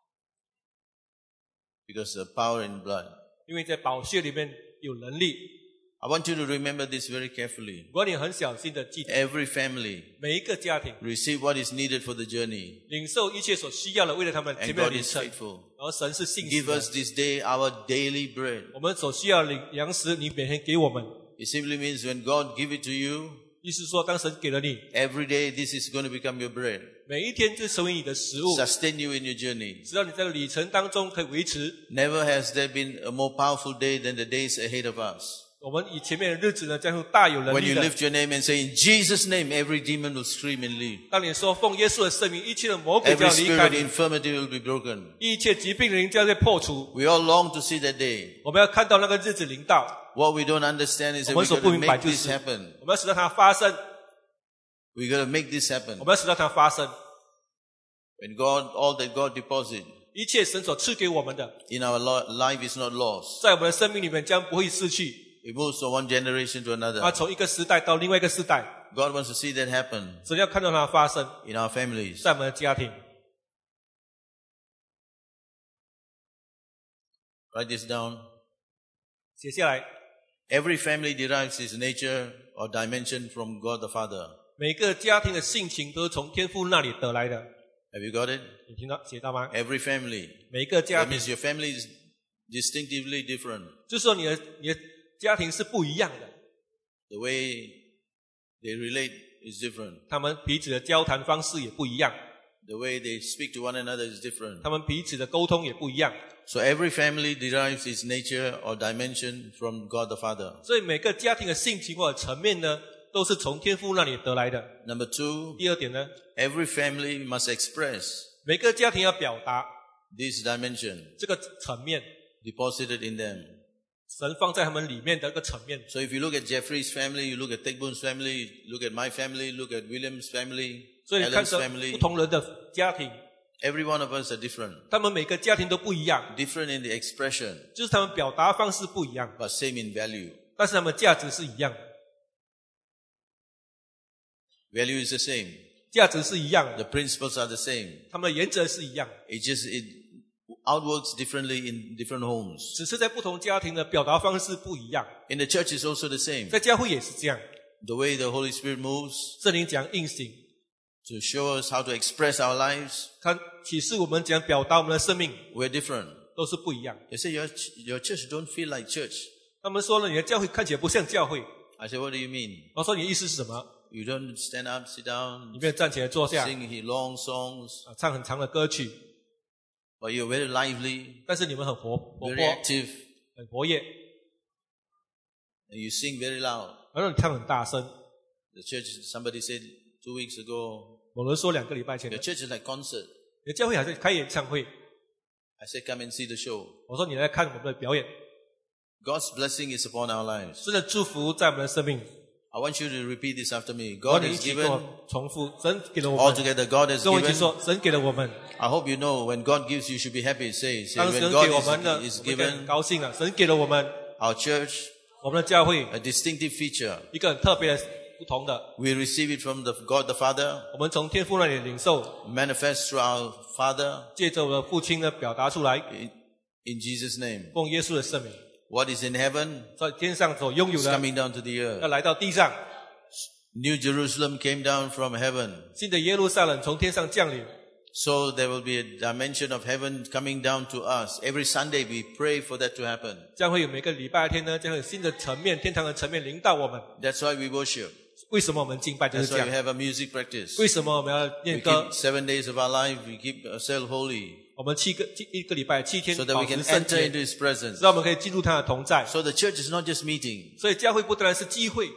because the power in blood. 因为在宝血里面有能力。 I want you to remember this very carefully. 如果你很小心的记得， Every family 每一个家庭 receive what is needed for the journey. 领受一切所需要的，为了他们前 And 面的 God 旅 is 程， faithful. 而神是信实 Give 的。 us this day our daily bread. 我们所需要的粮食，你每天给我们。 It simply means when God give it to you, 意思说，当神给了你， every day this is going to become your bread. 每一天就成为你的食物， Sustain you in your journey. 直到你在旅程当中可以维持。 Never has there been a more powerful day than the days ahead of us. 我们以前面的日子呢，将会大有能 When 力 you 的。 lift your name and say, in Jesus' name, every demon will scream and leave. 当你说奉耶稣的圣名，一切的魔鬼就 Every 要离开 spirit 你， infirmity will be broken. 一切疾病的灵将会破除。 We all long to see that day. 我们要看到那个日子临到， What we don't understand is that 我 we 们所 got 不 to 明白 make 就 this 是， happen. 我们要使到它发生， We got to make this 我 happen. 们要使到它发生。 When God, all that God deposit 一切神所赐给我们的， in our life is not lost. 在我们的生命里面将不会失去。 It moves from one generation to 它 another. 从一个时代到另外一个时代， God wants to see that happen 神要看到它发生 in our families. 在我们的家庭。 Write this down. 写下来， Every family derives its nature or dimension from God the Father. 每个家庭的性情都是从天父那里得来的。 Have you got it? 你听到写到吗？ Every family. 每个家 That 庭， means your family is distinctively different. 就是说你的家庭是不一样的， The way they relate is different. 他们彼此的交谈方式也不一样， The way they speak to one another is different. 他们彼此的沟通也不一样。 So every family derives its nature or dimension from God the Father. 所以每个家庭的性情或者层面呢，都是从天父那里得来的。 Number 2, 第二点呢， every family must express 每个家庭要表达 this dimension 这个层面， deposited in them. 神放在他们里面的一个层面。 So if you look at Jeffrey's family, you look at Teck Boon's family, look at my family, look at William's family, 所以看 Alan's 着 family, 不同人的家庭， every one of us are different. 他们每个家庭都不一样， Different in the expression, 就是他们表达方式不一样， but same in value. 但是他们价值是一样的， Value is the same. 价值是一样 The 的， principles are the same. 他们的原则是一样， It outworks differently in different homes. 只是在不同家庭的表达方式不一样。 In the church is also the same. 在教会也是这样， The way the Holy Spirit moves 圣灵讲应行， to show us how to express our lives, 他启示我们讲表达我们的生命 we're different. 都是不一样。 You say your church don't feel like church. 他们说了，你的教会看起来不像教会。 I say, what do you mean? 我说你的意思是什么？ You don't stand up, sit down, 你没有站起来坐下， sing long songs, 唱很长的歌曲， but you're very lively, 但是你们很活 very 泼， active, 很活跃， and you sing very loud. 然后你唱很大声。 The church, somebody said 2 weeks ago, 某人说2个礼拜前 your 的， church is like concert. 你的教会还在开演唱会。 I said, come and see the show. 我说你来看我们的表演， God's blessing is upon our lives. 神的祝福在我们的生命。 I want you to repeat this after me. 我 God 你一 has 起跟 given, 我重复，神给了我 all 们， together, God has 跟我一起 given. 说，神给了我们。 I hope you know when God gives, you should be happy. Say, 当 when 神 God 给我们的， is 我们很 given 高兴啊！神给了我们 our church 我们的教会 a distinctive feature. 一个很特別的不同的， We receive it from God the Father, 我們從天父那裡領受， manifest through our Father 借着我的父親呢表達出來， in Jesus' name. 奉耶穌的聖名， What is in heaven 在天上所擁有 is 的 coming down to the 要 earth. 來到地上。 New Jerusalem came down from heaven. 新的耶路撒冷從天上降臨， So there will be a dimension of heaven coming down to us. Every Sunday we pray for that to happen. 將會有每個禮拜天呢，將會有新的層面，天堂的層面臨到我們。 That's why we worship. 為什麼我們敬拜就是 That's 這 why we 樣？ have a music practice. 為什麼我們要 We 念歌 keep？7 days of our life, we keep ourselves holy 我們一個禮拜7天 so that 保 we 持 can 聖 enter 潔， into His presence. 讓我們可以進入他的同在。 So the church is not just meeting. 所以教會不單是聚會，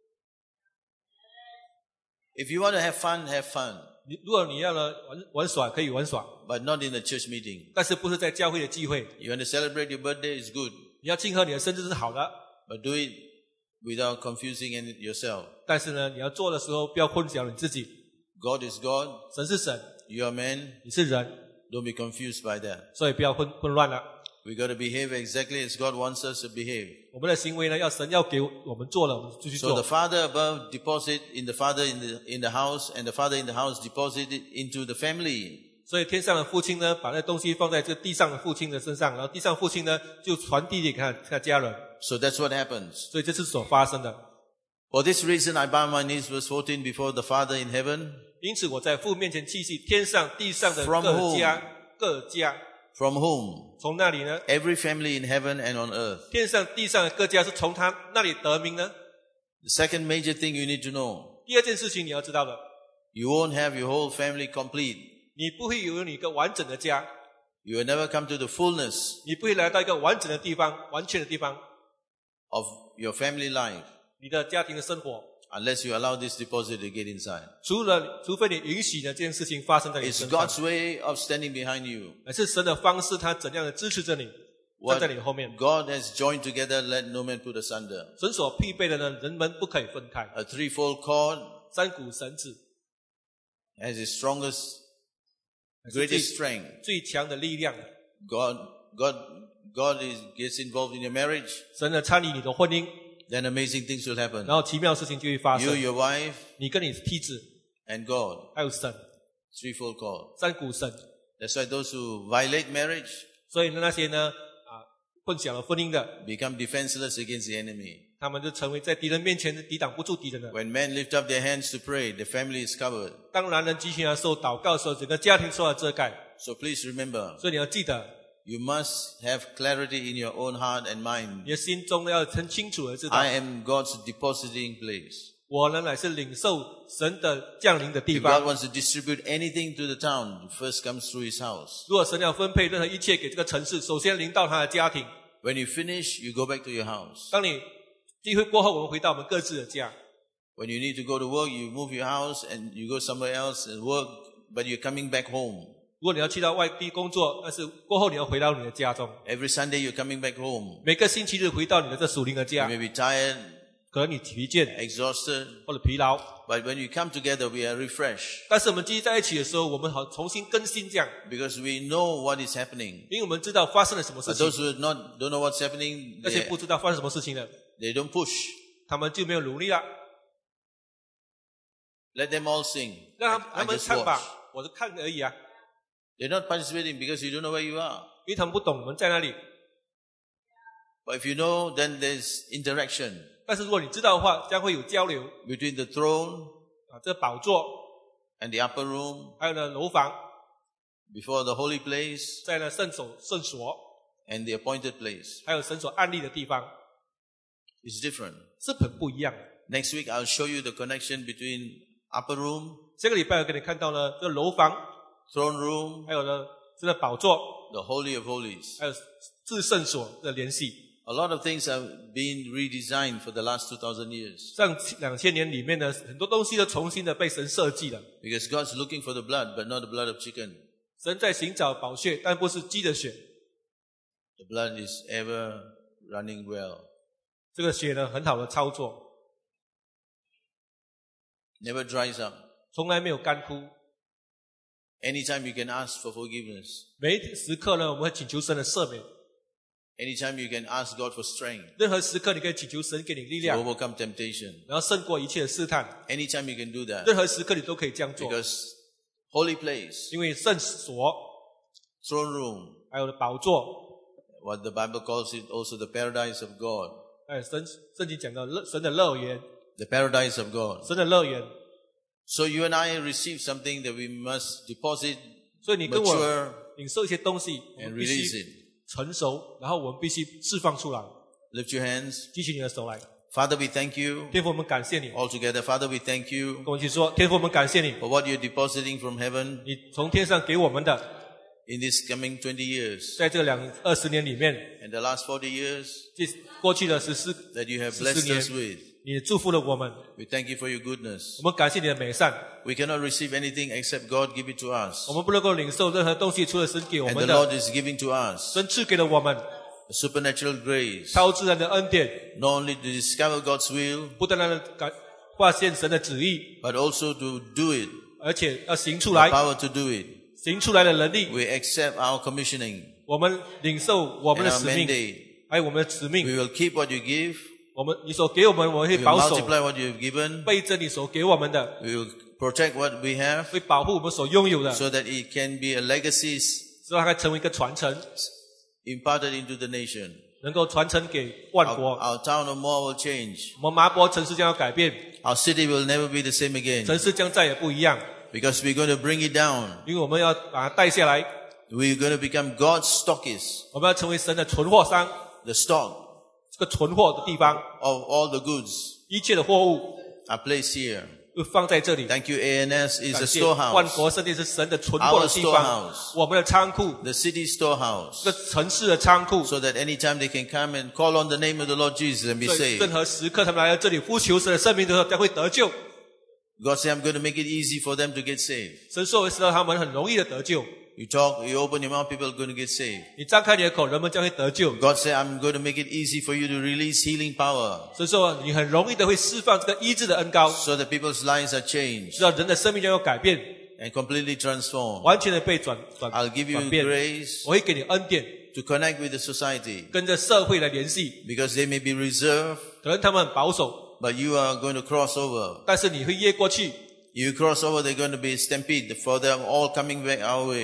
If you want to have fun, have fun. 如果你要呢玩耍可以玩耍， But not in the church meeting. 但是不是在教會的聚會。 You want to celebrate your birthday, it's good. 你要慶賀你的生日是好的， But do it without confusing yourself. 但是呢，你要做的時候不要混淆你自己。 God is God, 神是神， you are man. 你是人， Don't be confused by that. 所以不要混亂了。 We got to behave exactly as God wants us to behave. 我們的行為呢，要神要給我們做了，我們就去 So the 做。 Father above deposit in the Father in the house, and the Father in the house deposit it into the family. 所以天上的父親呢，把那東西放在這地上的父親的身上，然後地上父親呢，就傳遞給他家人。 So that's what happens. 所以這是所發生的。 For this reason, I bow my knees, verse 14, before the Father in heaven, 因此我在父面前泣泣，天上地上的 From 各家， from whom 從那裡呢？ every family in heaven and on earth. 天上地上的各家是從他那裡得名呢？ The second major thing you need to know, 第二件事情你要知道的， you won't have your whole family complete. 你不會有你一個完整的家， You will never come to the fullness 你不會來到一個完整的地方、完全的地方， of your family life 你的家庭的生活， unless you allow this deposit to get inside. 除非你允許呢這件事情發生在你 It's 身上， God's way of standing behind you. 而是神的方式，他怎樣的支持着你，站 What 在你的後面。 God has joined together, let no man put asunder. 神所匹配的呢，人們不可以分開。 A threefold cord 三股繩子 has its strongest, 是最 greatest strength. 最強的力量。 God gets involved in your marriage, 神呢參與你的婚姻， then amazing things will happen. 然後奇妙的事情就會發 You, 生。 your wife, 你跟你的妻子， and God. 還有神， Threefold cord. 三股繩。 That's why those who violate marriage, 所以呢，那些呢混淆了婚姻的， become defenseless against the enemy. 他们就成为在敌人面前抵挡不住敌人的。 When men lift up their hands to pray, the family is covered. 当男人举起来的时候，祷告的时候，整个家庭受到遮盖。 So please remember, 所以你要记得， you must have clarity in your own heart and mind. 你的心中要很清楚的知道， I am God's depositing place. 我呢乃是领受神的降临的地 If God 方。 wants to distribute anything to the town, it first comes through his house. 如果神要分配任何一切给这个城市，首先临到他的家庭。 When you finish, you go back to your house. 当你聚会过后，我们回到我们各自的家。 When you need to go to work, you move your house and you go somewhere else and work, but you're coming back home. 如果你要去到外地工作，但是过后你要回到你的家中。 Every Sunday, you're coming back home. 每个星期日回到你的这属灵的 You 家， may be tired, 可能你疲倦 exhausted, 或者疲劳， but when we come together, we are refreshed 但是我们聚集在一起的时候，我们好重新更新这样， because we know what is happening. 因为我们知道发生了什么事 But 情。 those who don't know what's happening, 那些不知道发生什么事情的， they don't push. 他们就没有努力了。 Let them all sing. 让 I 他们 just 唱 watch. 吧，我是看而已啊， They're not participating because you don't know where you are. 因为他们不懂我们在哪里。 But if you know, then there's interaction 但是如果你知道的话，将会有交流 between the throne 啊，这宝座， and the upper room, 还有呢楼房， before the holy place 在呢圣所、 and the appointed place. 还有神所安立的地方， It's different. 是很不一样的。 Next week, I'll show you the connection between upper room, 这个礼拜我给你看到了这楼房， throne room, 还有呢这个宝座， the Holy of Holies. 还有至圣所的联系。 A lot of things have been redesigned for the last 2,000 years 上2000年里面呢，很多东西都重新的被神设计了。 because God's looking for the blood, but not the blood of chicken. 神在寻找宝血，但不是鸡的血。 The blood is ever running well. 这个血呢，很好的操作， Never dries up. 从来没有干枯。 Anytime you can ask for forgiveness. 每一时刻呢，我们会请求神的赦免。 Anytime you can ask God for strength 任何时刻，你可以请求神给你力 to 量， overcome temptation. 然后胜过一切的试探。 Anytime you can do that 任何时刻你都可以这样做， because holy place, 因为圣所 throne room, 还有宝座， what the Bible calls it also the paradise of God. 哎，圣经讲到神的乐园， The paradise of God. 神的乐园。 So you and I receive something that we must deposit, 所以你跟我 mature, 领受一些东西，我 and 们必 release 须 it. 成熟，然后我们必须释放出来。 Lift your hands. 举起你的手来， Father, we thank you. 天父，我们感谢你。 All together, Father, we thank you 跟我一起说，天父，我们感谢你， for what you're depositing from heaven 你从天上给我们的， in this coming 20 years 在这20年里面， and the last 40 years 这过去的14 that you have 14 blessed us 年， with. 你祝福了我们， We thank you for your goodness. 我们感谢你的美善。 We cannot receive anything except God give it to us. 我们不能够领受任何东西，除了神给我 And 们 the 的， Lord is giving to us 神赐给了我们 a supernatural grace, 超自然的恩典， not only to discover God's will, 不单单的发现神的旨意， but also to do it, 而且要行出 the 来， power to do it. 行出来的能力。 We accept our commissioning 我们领受我们 and 的 our 使命， mandate. 还有我们的使 We 命。 will keep what you give. 你所给我们，我们 We 会 will 保守， multiply what you have given. 背着你所给我们的， We will protect what we have 会保护我们所拥有的， so that it can be a legacy 使它成为一个传承， imparted into the nation. 能够传承给万 Our, 国。 our town of Moa will change. 我们麻坡城市将要改变， Our city will never be the same again 城市将再也不一样， because we're going to bring it down. 因为我们要把它带下来， We're going to become God's stockists, 我们要成为神的存货商， the stock 这个存货的地方， of all the goods 一切的货物 are placed here. 会放在这里。 Thank you, ANS is 感 a 谢万 storehouse, 国圣殿是神的存货的地方， storehouse 我们的仓库， the city storehouse, 这城市的仓库， so that anytime they can come and call on the name of the Lord Jesus and be 所以 saved. 任何时刻他们来到这里呼求神的圣名的时候，将会得救。 God said, I'm going to make it easy for them to get saved. 神说会使到他们很容易的得救。 You talk, you open your mouth, people are going to get saved. 你张开你的口，人们将会得救。 God said, I'm going to make it easy for you to release healing power 所以说，你很容易的会释放这个医治的恩膏， so that people's lives are changed 使到人的生命将要改变， and completely transformed. 完全的被转 I'll give you 变。 grace 我会给你恩典， to connect with the society 跟着社会来联系。 because they may be reserved, 可能他们很保守， but you are going to cross over. 但是你会越过去。 You cross over, they're going to be stampede for them all coming back our way.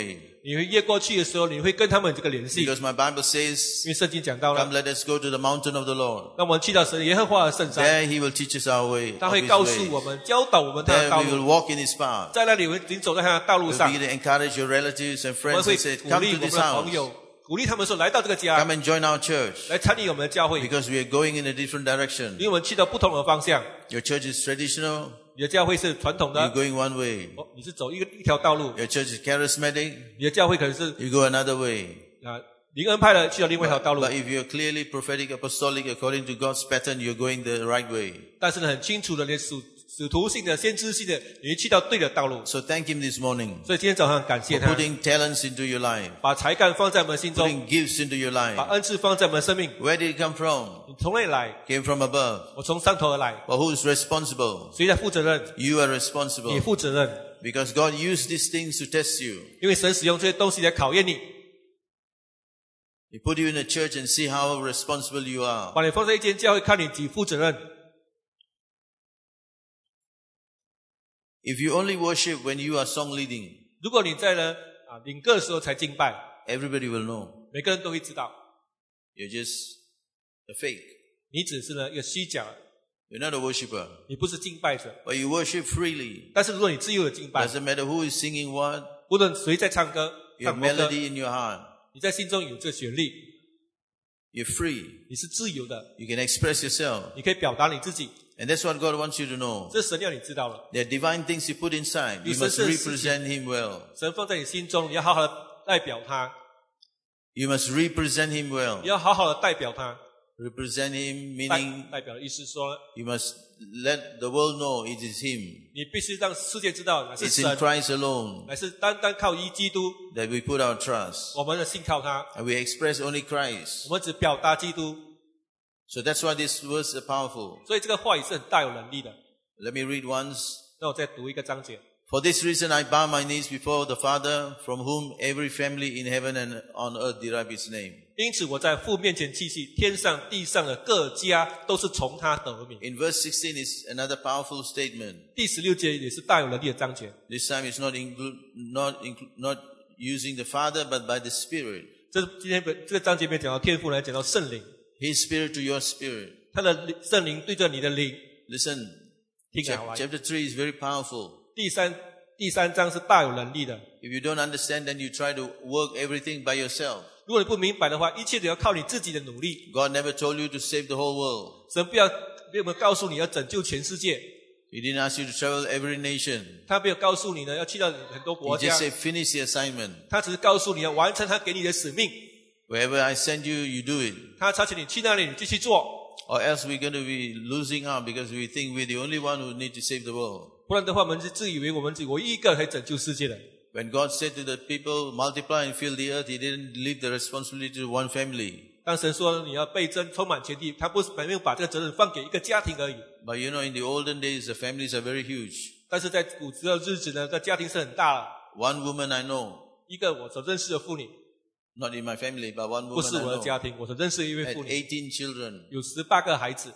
你会越过去的时候，你会跟他们有这个联系。 Because my Bible says, 因为圣经讲到 come 了， let us go to the mountain of the Lord. 那我们去到神耶和华的圣山， There he will teach us our way, 他 of 会 his 告诉我 ways. 们，教导我们他的 There 道 we will 路， walk in his path. 在那里我们行走在他的道路 We'll 上。 begin to encourage your relatives and 我们 friends 会 and say, 鼓 come 励 to 我们 this 的 house. 朋友，鼓励他们说来到这个家， Come and join our church. 来参与我们的教会， Because we are going in a different 因 direction. 为我们去到不同的方向。 Your church is traditional. 你的教会是传统 You're 的， going one way. 你是走一条道路； Your church is charismatic. 你的教会可能是 You go another way. 灵恩派的，去到另外一条道路。 But if you're clearly prophetic, apostolic, according to God's pattern, you're going the right way. 但是呢，很清楚的，连使徒性的、先知性的，你会去到对的道路。 So thank Him this morning 所以今天早上感谢 for 他， putting talents into your life, 把才干放在我们心中， putting gifts into your 把 life. 恩赐放在我们生命。 Where did it come from? 你从哪里来？ Came from above. 我从上头而来。 But who is responsible? 谁在负责任？ You are 你 responsible. 负责任， Because God used these things to test you. 因为神使用这些东西来考验你， He put you in a church and see how responsible you are. 把你放在一间教会，看你几负责任。 If you only worship when you are song leading, 如果你在呢领歌的时候才敬拜， everybody will know 每个人都会知道， you're just a fake. 你只是呢一个虚假， You're not a worshiper. 你不是敬拜者。 But you worship freely. 但是如果你自由的敬拜， Doesn't matter who is singing what. 无论谁在唱歌、 You have 唱国歌， melody in your heart. 你在心中有这旋律， You're free. 你是自由的， You can express yourself. 你可以表达你自己。 And that's what God wants you to know. 这神要你知道了， There are divine things He put inside. You 有神 must 圣的事情。 represent Him well. 神放在你心中，你要好好的代表他， You must represent Him 你 well. 要好好的代表他。 Represent Him 代 meaning 代表的意思说， you must let the world know it is Him. 你必须让世界知道乃是 It's 神 in，Christ alone 乃是单单靠依基督， that we put our trust. 我们的信靠他， And we express only Christ. 我们只表达基督。 So that's why these words are powerful. 所以这个话语是很大有能力的。 Let me read once. 那我再读一个章节。 For this reason I bow my knees before the Father, from whom every family in heaven and on earth derive its name. 因此我在父面前泣泣，天上地上的各家都是从他得名。 In verse 16 is another powerful statement. 第16节也是大有能力的章节。 This time it's not using the Father, but by the Spirit. 今天这个章节里面讲到天父，来讲到圣灵， His Spirit to your spirit. 他的圣灵对着你的灵。 Listen, 听好啊， chapter 3 is very powerful. 第三章是大有能力的。 If you don't understand, then you try to work everything by yourself. 如果你不明白的话，一切都要靠你自己的努力。 God never told you to save the whole world. 神没有告诉你要拯救全世界， He didn't ask you to travel every nation. 他没有告诉你呢要去到很多 He 国 just 家， said, finish the assignment. 他只是告诉你要完成他给你的使命。 Wherever I send you, you do it. 他差遣你去那里，你继续做， Or else we're going to be losing out because we think we're the only one who need to save the world. 不然的话，我们是自以为我们是唯一一个可以拯救世界的。 When God said to the people, multiply and fill the earth, He didn't leave the responsibility to one family. 当神说你要倍增充满全地，他不是没有把这个责任放给一个家庭而已。 But you know, in the olden days, the families are very huge. 但是在古时的日子呢，这家庭是很大了。 One woman I know, 一个我所认识的妇女， not in my family, but one 不是 woman I 我的 know, 家庭，我所认识的一位 had 妇女， 18 children. 有18个孩子。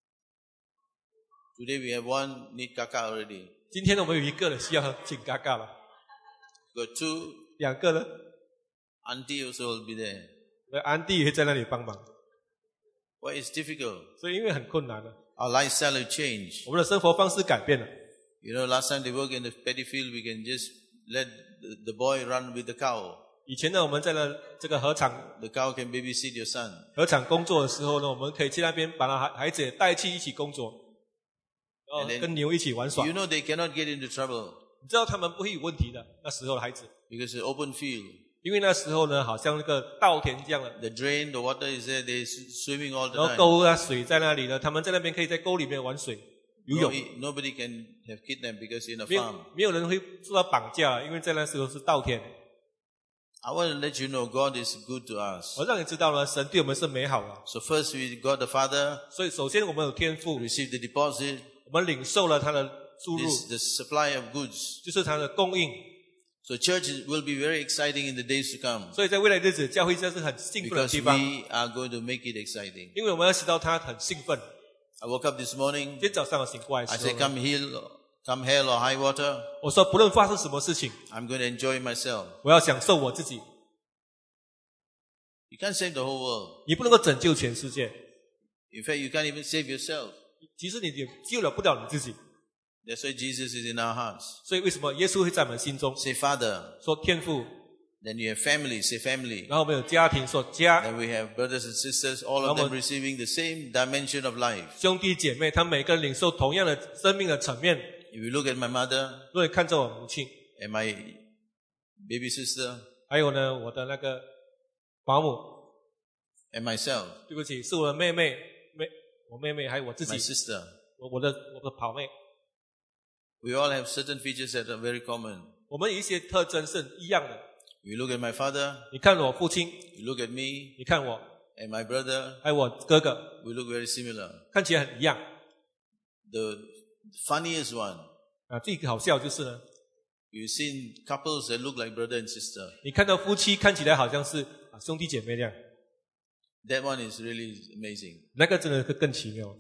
Today we have one need kaka already. 今天呢，我们有一个人需要请嘎嘎了， Got two, 2个呢， auntie also will be there. 安迪也会在那里帮忙。 Why it's difficult? 所以因为很困难了， Our lifestyle will change. 我们的生活方式改变了。 You know, last time they work in the paddy field, we can just let the boy run with the cow. 以前呢，我们在这个禾场 The cow can babysit your son. 工作的时候呢，我们可以去那边把孩子也带去一起工作，然后 And then- 跟牛一起玩耍。 You know, they cannot get into trouble 你知道他们不会有问题的，那时候的孩子， because it's open field. 因为那时候呢，好像那个稻田这样的， The drain, the water is there, they're swimming all 然 the 后 time. 沟啊水在那里呢，他们在那边可以在沟里面玩水游泳， Nobody can have kidnapped because in a 没有 farm. 没有人会受到绑架，因为在那时候是稻田。 I want to let you know God is good to us. 我让你知道呢，神对我们是美好的。 So first we got the Father, 所以首先我们有天赋， received the deposit, 我们领受了他的注入， this the supply of goods. 就是他的供应。 So church will be very exciting in the days to come 所以在未来日子，教会这是很兴奋的 because 地方， we are going to make it exciting. 因为我们要知道他很兴奋。 I woke up this morning, 今天早上我醒过来的 I 时候 said, 呢， come heal come hell or high water, 我说不论发生什么事情， I'm going to enjoy myself. 我要享受我自己。 You can't save the whole world. 你不能够拯救全世界， In fact, you can't even save yourself. 其实你也救了不了你自己。 That's why Jesus is in our hearts. 所以为什么耶稣会在我们心中？ Say Father. 说天父， Then you have family. Say family. 然后我们有家庭，说家， Then we have brothers and sisters, all of them receiving the same dimension of life. 兄弟姐妹，他们每个人领受同样的生命的层面。 If you look at my mother 如果你看着我母亲， and my baby sister 还有呢我的那个保姆， and myself, 对不起，是我的妹妹，我妹妹还有我自己 my，sister, 我的跑妹， we all have certain features that are very common. 我们有一些特征是一样的。 You look at my father, 你看我父亲， you look at me 你看我， and my brother, 还有我哥哥， we look very similar. 看起来很一样。 The funniest one, 最好笑就是呢， you've seen couples that look like brother and sister. 你看到夫妻看起来好像是兄弟姐妹那样， That one is really amazing. 那个真的更奇妙。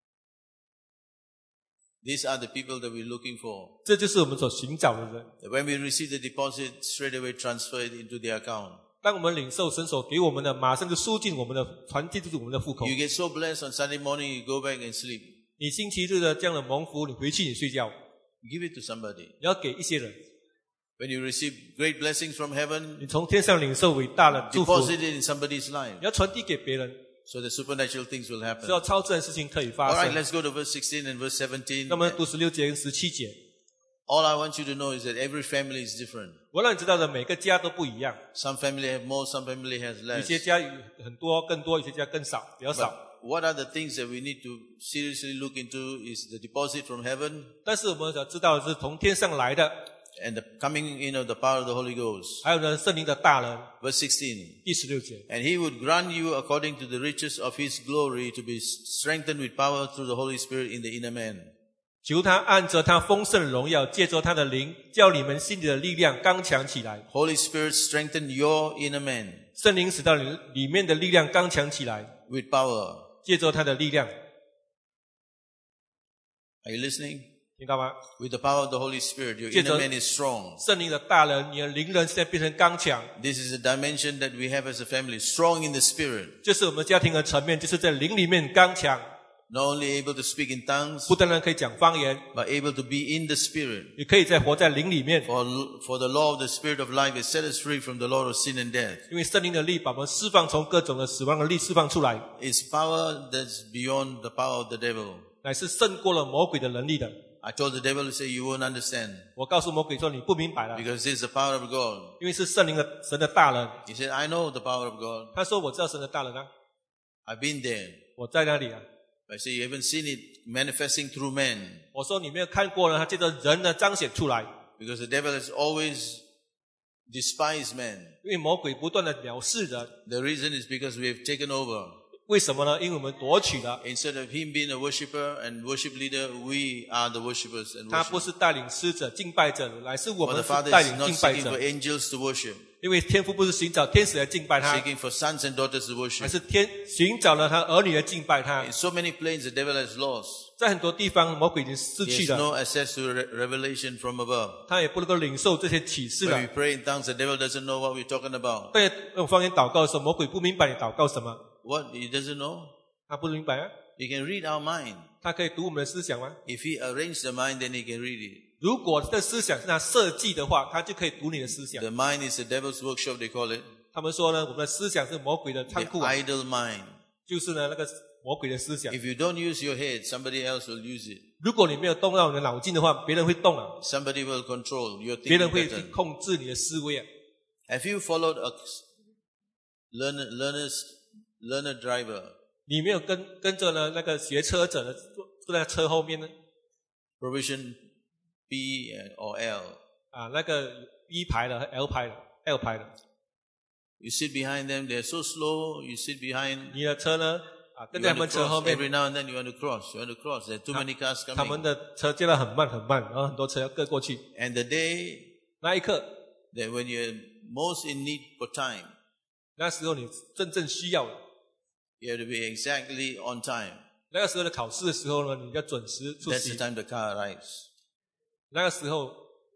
These are the people that we're looking for. 这就是我们所寻找的人。 When we receive the deposit, straight away transfer it into the account. 当我们领受神所给我们的，马上就输进我们的，传进入我们的户口。 You get so blessed on Sunday morning, you go back and sleep. 你星期日的这样的蒙福，你回去你睡觉， Give it to somebody. 你要给一些人。 When you receive great blessings from heaven, 你从天上领受伟大的祝福， deposit it in somebody's life 你要传递给别人， so that supernatural things will happen. 只要超自然事情可以 All 发 right, 生。 let's go to verse 16 and verse 17. 那么读16节跟17节， All I want you to know is that every family is different. 我让你知道的，每个家都不一样， Some family have more, some family has 有 less. 些家有很多更多，有些家更少，比较 But 少。 what are the things that we need to seriously look into is the deposit from heaven 但是我们所知道的是从天上来的， and the coming in of the power of the Holy Ghost. 还有呢圣灵的大人。 Verse 16. 第16节， And he would grant you according to the riches of his glory to be strengthened with power through the Holy Spirit in the inner man. 求他按着他丰盛的荣耀，借着他的灵，叫你们心里的力量刚强起来。 Holy Spirit strengthen your inner man 圣灵使到你里面的力量刚强起来， with power. 借着他的力量， Are you listening? 听到吗？ With the power of the Holy Spirit, your 借着 inner man is strong. 圣灵的大人，你的灵人现在变成刚强， This is a dimension that we have as a family, strong in the Spirit. 这是我们家庭的层面，就是在灵里面刚强， Not only able to speak in tongues, 不单单可以讲方言， but able to be in the Spirit. 也可以在活在灵里面。 For the law of the Spirit of life has set us free from the law of sin and death. 因为圣灵的力把我们释放，从各种的死亡的力释放出来， It's power that's beyond the power of the devil. 乃是胜过了魔鬼的能力的。 I told the devil to say, you won't understand 我告诉魔鬼说，你不明白了， because this is the power of God. 因为是圣灵的神的大人。 He said, I know the power of God. 他说我知道神的大人啊， I've been there. 我在那里啊。 I say, you haven't seen it manifesting through men 我说你没有看过呢，他借着人呢彰显出来， because the devil has always despised men. 因为魔鬼不断的藐视人。 The reason is because we have taken over. 为什么呢？因为我们夺取了， Instead of him being a worshipper and worship leader, we are the worshippers and 他不 worship. 是带领师者、敬拜者，乃是我 For 们 the 是 Father 带 is 领 not 敬拜 seeking 者 for。angels to worship, 因为天父不是寻找天使来敬拜他， seeking for sons and daughters to 而 worship. 是寻找了他儿女来敬拜他 In。so many planes, the devil has lost. 在很多地方，魔鬼已经失 He 去 has 了， no access to revelation from above. 他也不能够领受这些启示 When 了 we。pray in tongues, the devil doesn't know what we're talking about. 在用方言祷告的时候，魔鬼不明白你祷告什么， What? He doesn't know? 他不明白啊。 He can read our mind. 他可以读我们的思想吗？ If he arranged the mind, then he can read it. 如果这思想是他设计的话，他就可以读你的思想。 The mind is the devil's workshop, they call it. 他们说呢，我们的思想是魔鬼的 The 仓库啊， idle mind. 就是呢那个魔鬼的思想。 If you don't use your head, somebody else will use it. 如果你没有动到你的脑筋的话，别人会动啊， Somebody will control your 别人 thinking 会去 pattern. 控制你的思维啊。 Have you followed a learner driver? 你没有跟着呢那个学车者的坐在车后面呢 Provision B or L. 啊，那个 B 牌的和 L 牌的 L 牌的， You sit behind them, they're so slow, you sit behind. 你的车呢啊跟 You 在他 want 们 to 车后 cross. 面， Every now and then you want to cross. You want to cross. There are too many cars 他们 coming. 的车接得很慢很慢，然后很多车要各过去。 And the day 那一刻， that when you're most in need for time, 那时候你真正需要的， you have to be exactly on time. 那个时候的考试的时候呢，你要准时出 That's the 席， time the car arrives. 那个时候，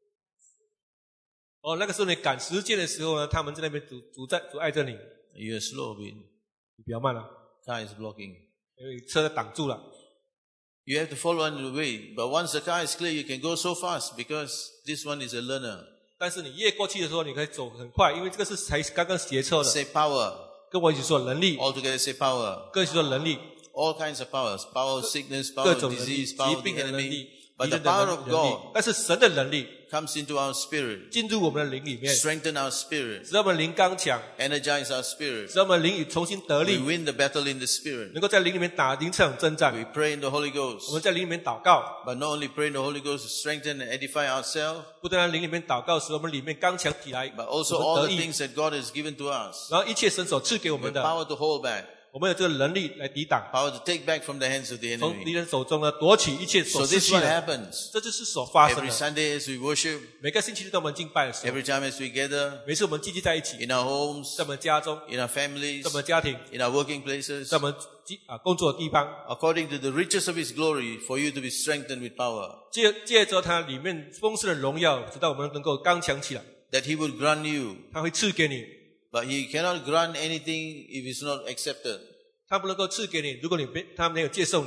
那个时候你赶时间的时候呢，他们在那边阻碍着你， You are slow, Bin. 你比较慢了， Car is blocking. 因为车挡住了。 You have to follow on the way. But once the car is clear, you can go so fast because this one is a learner. 但是你越过去的时候，你可以走很快，因为这个是才刚刚学车的。 Say power. 跟我一起说能力， All together say power. 跟我一起说能力， All kinds of powers. Power of sickness, 各 power of 种能力， disease, power 疾 of the 病的能力， enemy. But 敌 the 人的 power 能 of 力 God 但是神的能力 comes into our spirit, 进入我们的灵里面， strengthen our spirit, 使我们灵刚强， energize our spirit. 使我们灵重新得 We 力， win the battle in the spirit. 能够在灵里面打赢这场征战。 We pray in the Holy 我 Ghost. 们在灵里面祷告， But not only pray in the Holy Ghost to strengthen and edify ourselves, 不但在灵里面祷告，使我们里面刚强起来， but also 我 all 们 the 得益， things that God has given to us. 然后一切神所赐给我 We 们 have 的， power to hold back, 我们有这个能力来抵挡， power to take back from the hands of the 从敌 enemy. 人手中呢夺取一切所 So 失 this is 去 what 的。 happens. 这就是所发生 Every 的。 Sunday as we worship, 每个星期日当我们敬拜的时候， every time as we gather 每次我们聚集在一起， in our homes, 在我们家中， in our families, 在我们家庭， in our working places, 在我们工作的地方， according to the riches of His glory, for you to be strengthened with power, 借着它里面丰盛的荣耀，直到我们能够刚强起来。 that He will grant you. 他会赐给你， But He cannot grant anything if it's not accepted. 他不能够赐给你，如果他没有接受你，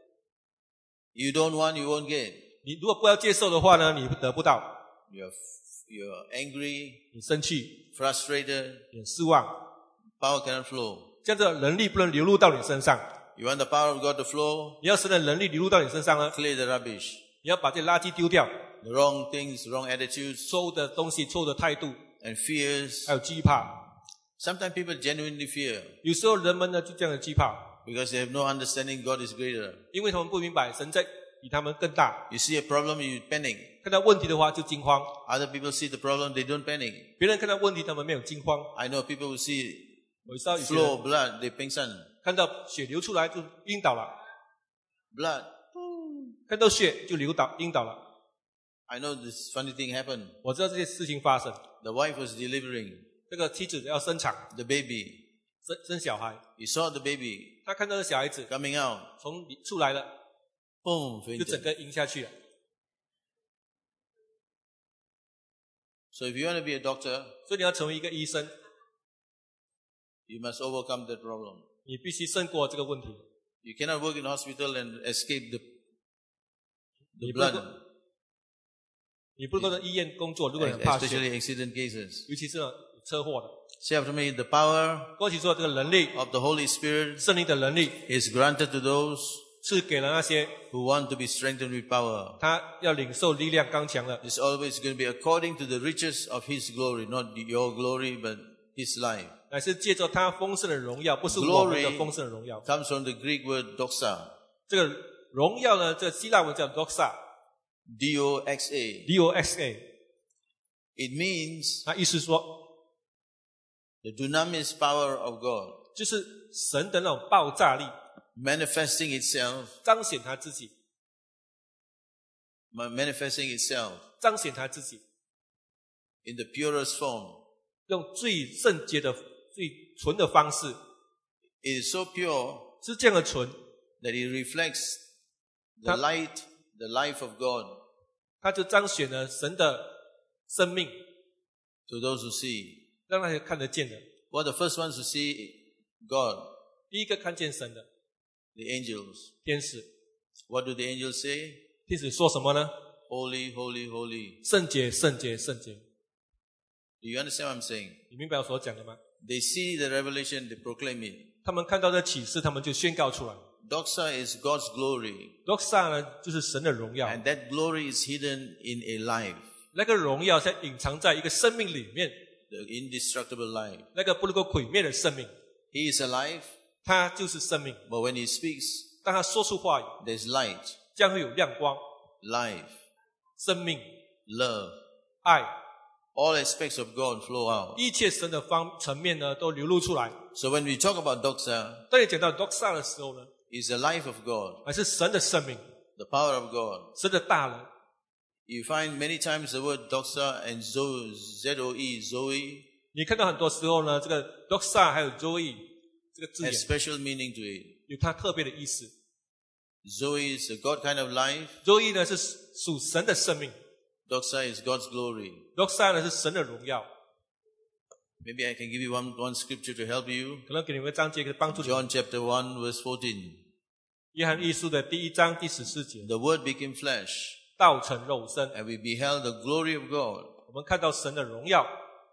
You don't want, you won't get. 你如果不要接受的话呢，你得不到， You're angry, 你生气， frustrated, 你失望， power cannot flow. 这样的能力不能流入到你身上。 You want the power of God to flow? 你要神的能力流入到你身上呢， Clear the rubbish. 你要把这垃圾丢掉， The wrong things, wrong attitudes, 错误的东西、错误的态度， and fears. 还有惧怕。 Sometimes people genuinely fear 有时候人们呢就这样的惧怕， because they have no understanding God is greater. 因为他们不明白神在比他们更大。 You see a problem, you panic. 看到问题的话就惊慌， Other people see the problem, they don't panic. 别人看到问题他们没有惊慌。 I know people who see 我知道有些 flow 人 of blood, they pingsan. 看到血流出来就晕倒了， Blood. 看到血就晕倒了。 I know this funny thing happened. 我知道这些事情发生， The wife was delivering 这个妻子要生产 the baby. 生小孩， He saw the baby 他看到这小孩子 coming out. 从里出来了， Boom, 就整 fainted. 个晕下去了。 So if you want to be a doctor, 所以你要成为一个医生， you must overcome that problem. 你必须胜过这个问题。 You cannot work in hospital and escape the 你不能够 blood, 你不能够在医院工作，如果你很怕血， especially accident cases. 尤其是车祸的。 Say after me, the power 过去说这个能力， of the Holy Spirit 圣灵的能力 is granted to those 是给了那些 who want to be strengthened with power. 他要领受力量刚强的， It's always going to be according to the riches of His glory, not your glory, but His life. 乃是借着他丰盛的荣耀，不是我们的丰盛的荣耀。 Comes from the Greek word doxa, 这个荣耀呢，这希腊文叫 D-O-X-A. doxa，doxa， It means 它意思说 the dunamis power of God 就是神的那种爆炸力， manifesting itself, 彰显他自己，彰显他自己， in the purest form. 用最圣洁的、最纯的方式， It is so pure 是这样的纯， that it reflects the light, the life of God 他就彰显了神的生命， to those who see. 让那些看得见的。 Who are the first ones to see God? 第一个看见神的 The angels. 天使， What do the angels say? 天使说什么呢？ Holy, holy, holy. 圣洁，圣洁，圣洁。 Do you understand what I'm saying? 你明白我所讲的吗？ They see the revelation, they proclaim it. 他们看到这启示，他们就宣告出来。 Doxa is God's glory, doxa 呢，就是神的荣耀， and that glory is hidden in a life, 那个荣耀在隐藏在一个生命里面， the indestructible life. 那个不能够毁灭的生命， He is alive, 它就是生命。 but when He speaks, 当他说出话语， there's light, 将会有亮光、 life, 生命、 love. 爱， All aspects of God flow out. 一切神的层面呢，都流露出来。 So when we talk about doxa, 当你讲到 doxa 的时候呢， it's the life of God, 还是神的生命， the power of God. 神的大能。 You find many times the word doxa and Z-O-E, Zoe, 你看到很多时候呢，这个 doxa 还有 zoe 这个字眼 has special meaning to it. 有它特别的意思。 Zoe is a God kind of life, zoe 呢是属神的生命， Doxa is God's glory. doxa 呢是神的荣耀。 Maybe I can give you one scripture to help you. 可能给你们个章节可以帮助你。 John chapter 1 verse 14. 约翰一书的第1章第14节， The word became flesh, 道成肉身， and we beheld the glory of God, 我们看到神的荣耀，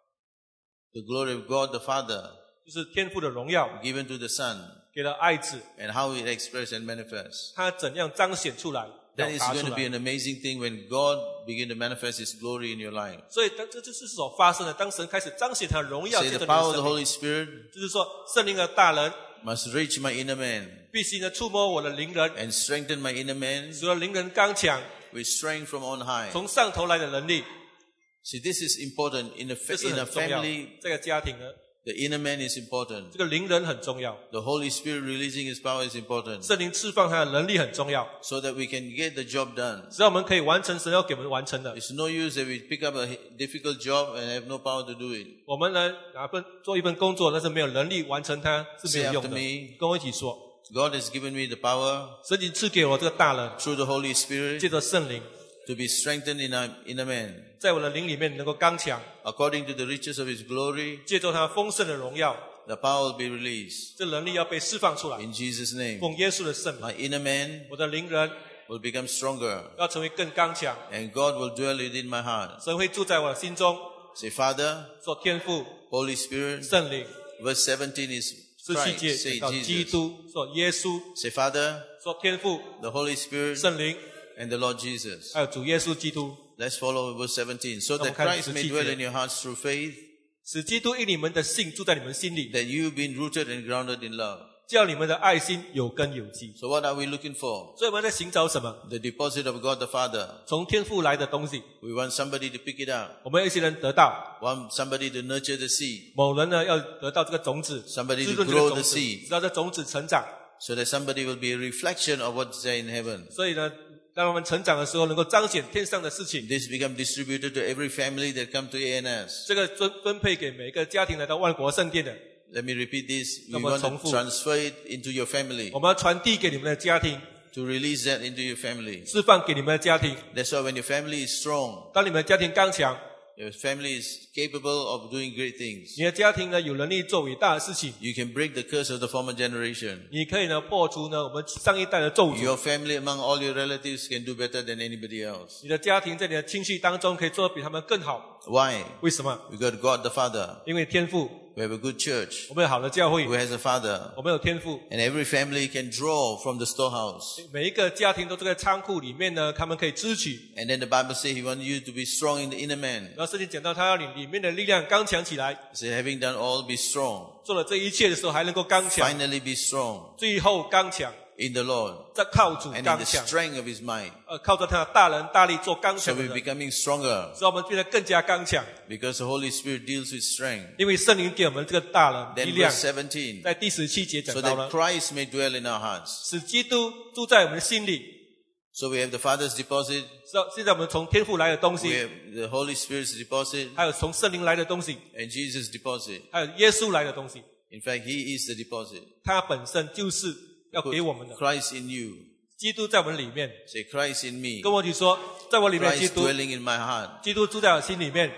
the glory of God the Father, 就是天父的荣耀， given to the Son, 给了爱子， and how it expressed and manifests. 他怎样彰显出来，表 That is 达 going 出 to be 来。 an amazing thing when God begin to manifest His glory in your life. 所以这就是所发生的，当神开始彰显他的荣耀， Say 借 the 着你 power of 的 the 生命， Holy Spirit 就是说圣灵的大能 must reach my inner man 必须呢触摸我的灵人， and strengthen my inner man 使我的灵人刚强， with strength from on high. 从上头来的能力， See, this is important in 这是 a 很重要 family. 这个家庭呢， The inner man is important. 这个灵人很重要， The Holy Spirit releasing His power is important, 圣灵释放他的能力很重要， so that we can get the job done. 只要我们可以完成神要给我们完成的。 It's no use that we pick up a difficult job and have no power to do it. 我们呢做一份工作，但是没有能力完成它是没有用 Say 的 after me.。 跟我一起说， God has given me the power 神已经赐给我这个大能， through the Holy Spirit 借着圣灵， to be strengthened in our inner man, 在我的灵里面能够刚强， according to the riches of His glory. 借着他丰盛的荣耀， The power will be released 这能力要被释放出来。 in Jesus' name. 奉耶稣的圣名， My inner man 我的灵人 will become stronger, 要成为更刚强， and God will dwell within my heart. 神会住在我的心中， Say, Father, 说天父、 Holy Spirit. 圣灵。 Verse 17 is 17 Christ. 节 Say 讲到基 Jesus. 督，说耶稣， Say, Father, 说天父、 the Holy Spirit, 圣灵， and the Lord Jesus. 还有主耶稣基督， Let's follow verse 17. So that 那我们看 Christ may 17 dwell 节。 in your hearts through faith, 使基督因你们的信住在你们心里， that you've been rooted and grounded in love. 叫你们的爱心有根有基。 So what are we looking for? 所以我们在寻找什么？ The deposit of God the Father. 从天父来的东西， We want somebody to pick it up. 我们有一些人得到， Want somebody to nurture the seed, 某人呢要得到这个种子， somebody 滋 to 润这个 grow 种 the 子， seed, 使到这种子成长。 so that somebody will be a reflection of what's there in heaven. 所以呢，当我们成长的时候，能够彰显天上的事情。 This become distributed to every family that come to ANS. 这个分配给每一个家庭来到万国圣殿的， Let me repeat this. We 那么 want 重 to 复。 transfer it into your family, 我们要传递给你们的家庭， to release that into your family. 释放给你们的家庭。 That's why when your family is strong, 当你们的家庭刚强， your family is capable of doing great things. 你的家庭呢有能力做伟大的事情， You can break the curse of the former generation. 你可以呢破除呢我们上一代的咒诅。 Your family among all your relatives can do better than anybody else. 你的家庭在你的亲戚当中可以做得比他们更好。 Why? 为什么？ We got God the Father. 因为天父， We have a good church 我们有好的教会， who has a Father. 我们有天父， And every family can draw from the storehouse. 每一个家庭都在仓库里面呢，他们可以支取。 And then the Bible says He wants you to be strong in the inner man. 然后圣经讲到，他要你里面的力量刚强起来， He said, having done all, be strong. 做了这一切的时候还能够刚强， Finally be strong 最后刚强， in the Lord 再靠主 and in 刚 the 强， strength of His might. 靠着他的大能大力做刚 So 强的 we're 人， becoming stronger 使我们变得更加刚强。 because the Holy Spirit deals with strength. 因为圣灵给我们这个大能 Then 力量 verse，17. 在第17节 So 讲到 that 了， Christ may dwell in our hearts. 使基督住在我们的心里。 So we have the Father's deposit. 现在我们从天父来的东 We 西， have the Holy Spirit's deposit 还有从圣灵来的东西， and Jesus' deposit. 还有耶稣来的东西， In fact, He is the deposit. 他本身就是要给我们的。 Christ in you. 基督在我们里面， Say Christ in me. 跟我一起说，在我里面基 Christ 督， dwelling in my heart. 基督住在我心里面，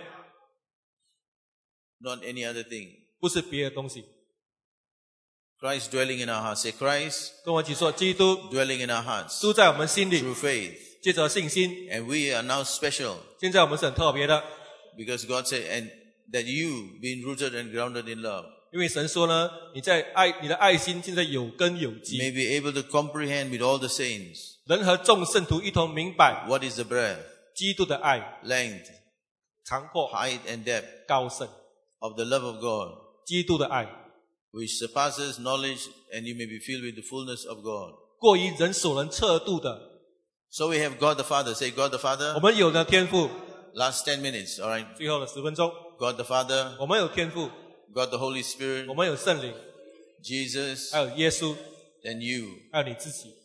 Not any other thing. 不是别的东西。 Christ dwelling in our hearts. Say Christ 跟我一起说，基督 dwelling in our hearts 住在我们心里， through faith. 借着信心。 And we are now special 现在我们是很特别的， because God said, and that you being rooted and grounded in love 因为神说呢，你的爱心现在有根有基， may be able to comprehend with all the saints 人和众圣徒一同明白 what is the breadth, 基督的爱、 length, 长阔、 height, and depth 高深， of the love of God, 基督的爱 which surpasses knowledge, and you may be filled with the fullness of God. 过于人所能测度的。 So we have God the Father. Say God the 我 Father. 们有了天父， Last 10 minutes, all right. 最后的10分钟， God the Father, 我们有天父， God the Holy Spirit, 我们有圣灵， Jesus, 还有耶稣， and you, 还有你自己，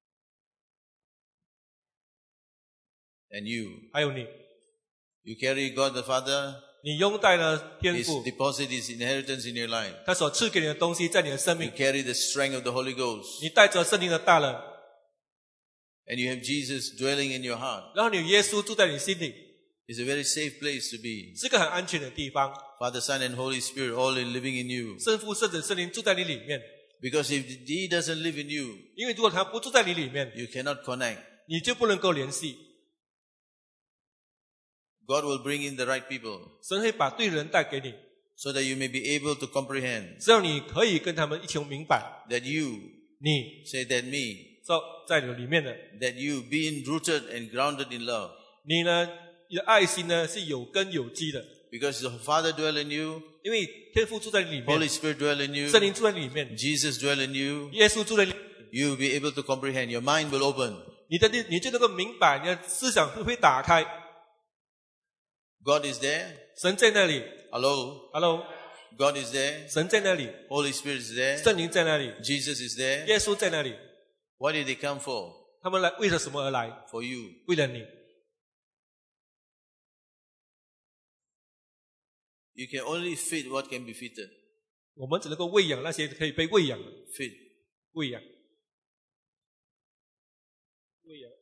and you. 还有你。 You carry God the Father, 你拥戴了天 His 父， deposit, His inheritance in your life. 他所赐给你的东西在你的生 You 命， carry the strength of the Holy Ghost, 你带着圣灵的大能， and you have Jesus dwelling in your heart. 然后你有耶稣住在你心里， It's a very safe place to be. 是个很安全的地方。 Father, Son, and Holy Spirit all living in you. 圣父、圣子、圣灵住在你里面， Because if He doesn't live in you, 因为如果他不住在你里面， you cannot connect. 你就不能够联系。 God will bring in the right people 神会把对人带给你， so that you may be able to comprehend 这样你可以跟他们一起明白， that you, 你 say that me, 在你里面的， that you being rooted and grounded in love. 你呢，你的爱心呢是有根有基的， Because the Father dwell in you, 因为天父住在你里 Holy 面， Spirit dwell in you, 圣灵住在你里面， Jesus dwell in you, 耶稣住在你， you will be able to comprehend. Your mind will open. 你就能够明白，你的思想会打开。 God is there. 神在那里 Hello. ，Hello， God is there. 神在那里， Holy Spirit is there. 圣灵在那里， Jesus is there. 耶稣在那里。 What did they come for? 他们来为了什么而来？ For you. 为了你。 You can only feed what can be fitted. 我们只能够喂养那些可以被喂养的， Feed. 喂养，喂养，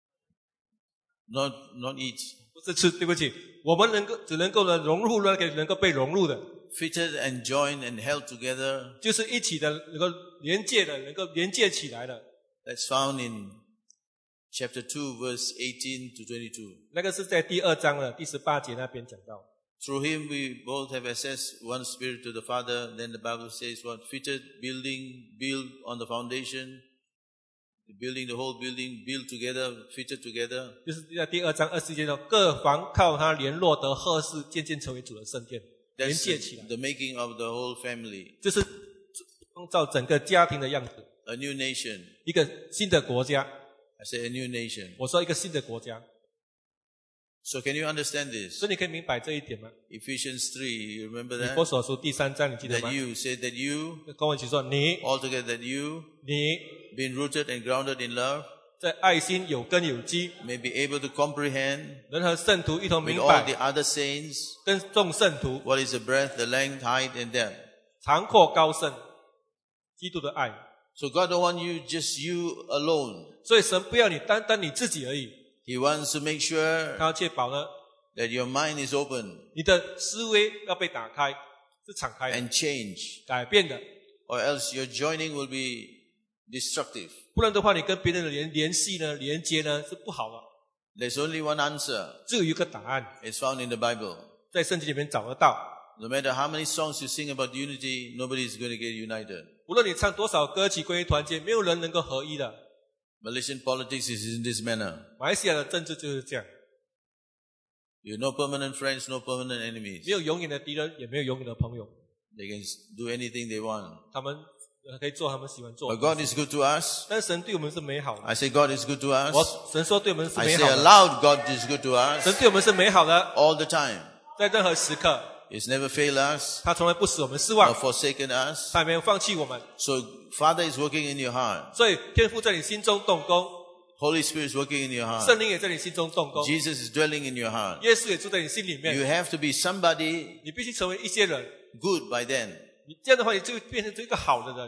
Not eat. 不是吃，对不起，我们只能够呢融入那个能够被融入的， Fitted and joined and held together. 就是一起的，能够连接的，能够连接起来的。 That's found in chapter 2 verse 18 to 22. 那个是在第2章的第18节那边讲到。 Through him we both have access one spirit to the Father. Then the Bible says what? Fitted, build on the foundation. Building the whole building, build together, fitted together. 就是在第2章24节说，各房靠它联络得合适，渐渐成为主的圣殿，连 That's 接起来。 the making of the whole family. 这是创造整个家庭的样子， A new nation. 一个新的国家。 I say a new nation. 我说一个新的国家， So can you understand this? 所以你可以明白这一点吗？ Ephesians 3, you remember 以 that? 弗所书第3章，你记得吗 That？you, say that you, 跟我一起说，你 altogether that you, 你 being rooted and grounded in love, 在爱心有根有基， may be able to comprehend 能和圣徒一同 with 明 all the 白， other saints 跟众圣徒 what is the breadth, the length, height, and depth. 长阔高深，基督的爱。 So God don't want you, just you alone. 所以神不要你单单你自己而已， He wants to make sure 他要确保呢， that your mind is open 你的思维要被打开，是敞开的、 and change, 改变的， or else your joining will be destructive. 不然的话，你跟别人的联系呢、连接呢是不好的。 There's only one answer. 只有一个答案， It's found in the Bible. 在圣经里面找得到。 No matter how many songs you sing about unity, nobody is going to get united. 无论你唱多少歌曲关于团结，没有人能够合一的。 Malaysian politics is in this manner. 马来西亚的政治就是这样， You have no permanent friends, no permanent enemies. 没有永远的敌人，也没有永远的朋友。 They can do anything they want. 他们可以做他们喜欢做 But 的。 God is good to us. 但是神对我们是美好的。 I say God is good to us. 神说对我们是 I 美 say 好的。 aloud, God is good to us 神对我们是美好的， all the time. 在任何时刻， He's never failed us 他从来不使我们失 or 望， forsaken us. 他也没有放弃我们。 So Father is working in your heart. 所以天父在你心中动工， Holy Spirit is working in your heart. 圣灵也在你心中动工， Jesus is dwelling in your heart. 耶稣也住在你心里 You 面。 have to be somebody 你必须成为一些人， good by then. 你这样的话，你就会变成一个好的人，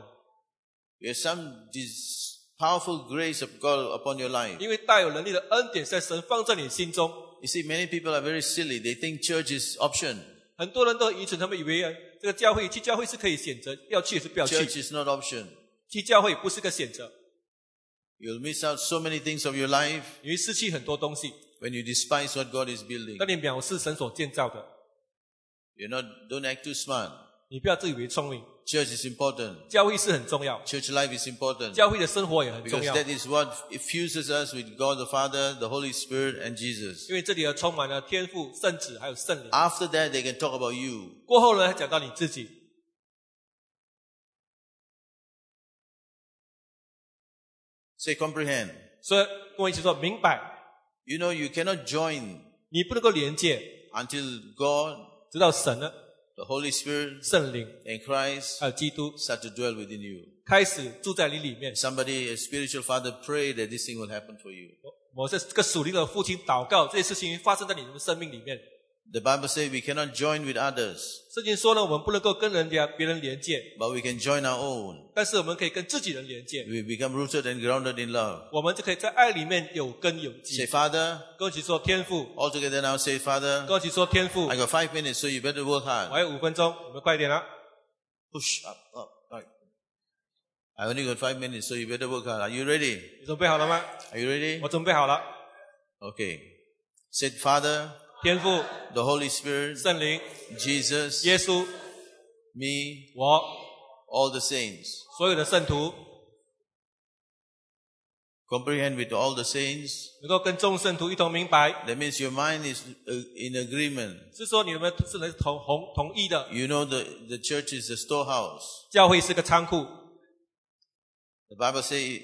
You have some this powerful grace of God upon your life. 因为大有能力的恩典在神放在你心中。 You see, many people are very silly. They think church is option. 很多人都愚蠢，他们以为这个去教会是可以选择要去还是不要去， Church is not option. 去教会不是个选择， You'll miss out so many things of your life 你会失去很多东西。 when you despise what God is building. 当你藐视神所建造的， Don't act too smart. 你不要自以为聪明。 Church is important. 教会是很重要， Church life is important. 教会的生活也很重 Because 要， that is what fuses us with God the Father, the Holy Spirit, and Jesus. 因为这里充满了天父、圣子还有圣灵。 After that, they can talk about you. 过后呢，讲到你自己， Say comprehend. 所以跟我一起说明白， You know, you cannot join 你不能够连接， until God, 直到神呢、 the Holy Spirit, 圣灵 and Christ 还有基督 start to dwell within you. 开始住在你里面。 Somebody, a spiritual father, pray that this thing will happen for you. 我是这个属灵的父亲祷告，这些事情发生在你的生命里面。 The Bible says we cannot join with others, 圣经说呢，我们不能够跟别人连接， but we can join our own. 但是我们可以跟自己人连接， We become rooted and grounded in love. 我们就可以在爱里面有根有基 Say,。Father, 跟我一起说天父， all together now say, Father, 跟我一起说天父 I。got 5 minutes, so you better work 我 hard. 还有5分钟，我们快一点啦。 Push up, up, right. I only got 5 minutes, so you better work hard. Are you ready? 你准备好了吗？ Are you ready? 我准备好了。 Okay. Said, Father, 天父、 the Holy Spirit, 圣灵、 Jesus, 耶稣、 me, 我， all the saints. 所有的圣徒， Comprehend with all the saints. 能够跟众圣徒一同明白， That means your mind is in agreement. 是说你们是能同意的。 You know the church is the storehouse. 教会是个仓库， The Bible says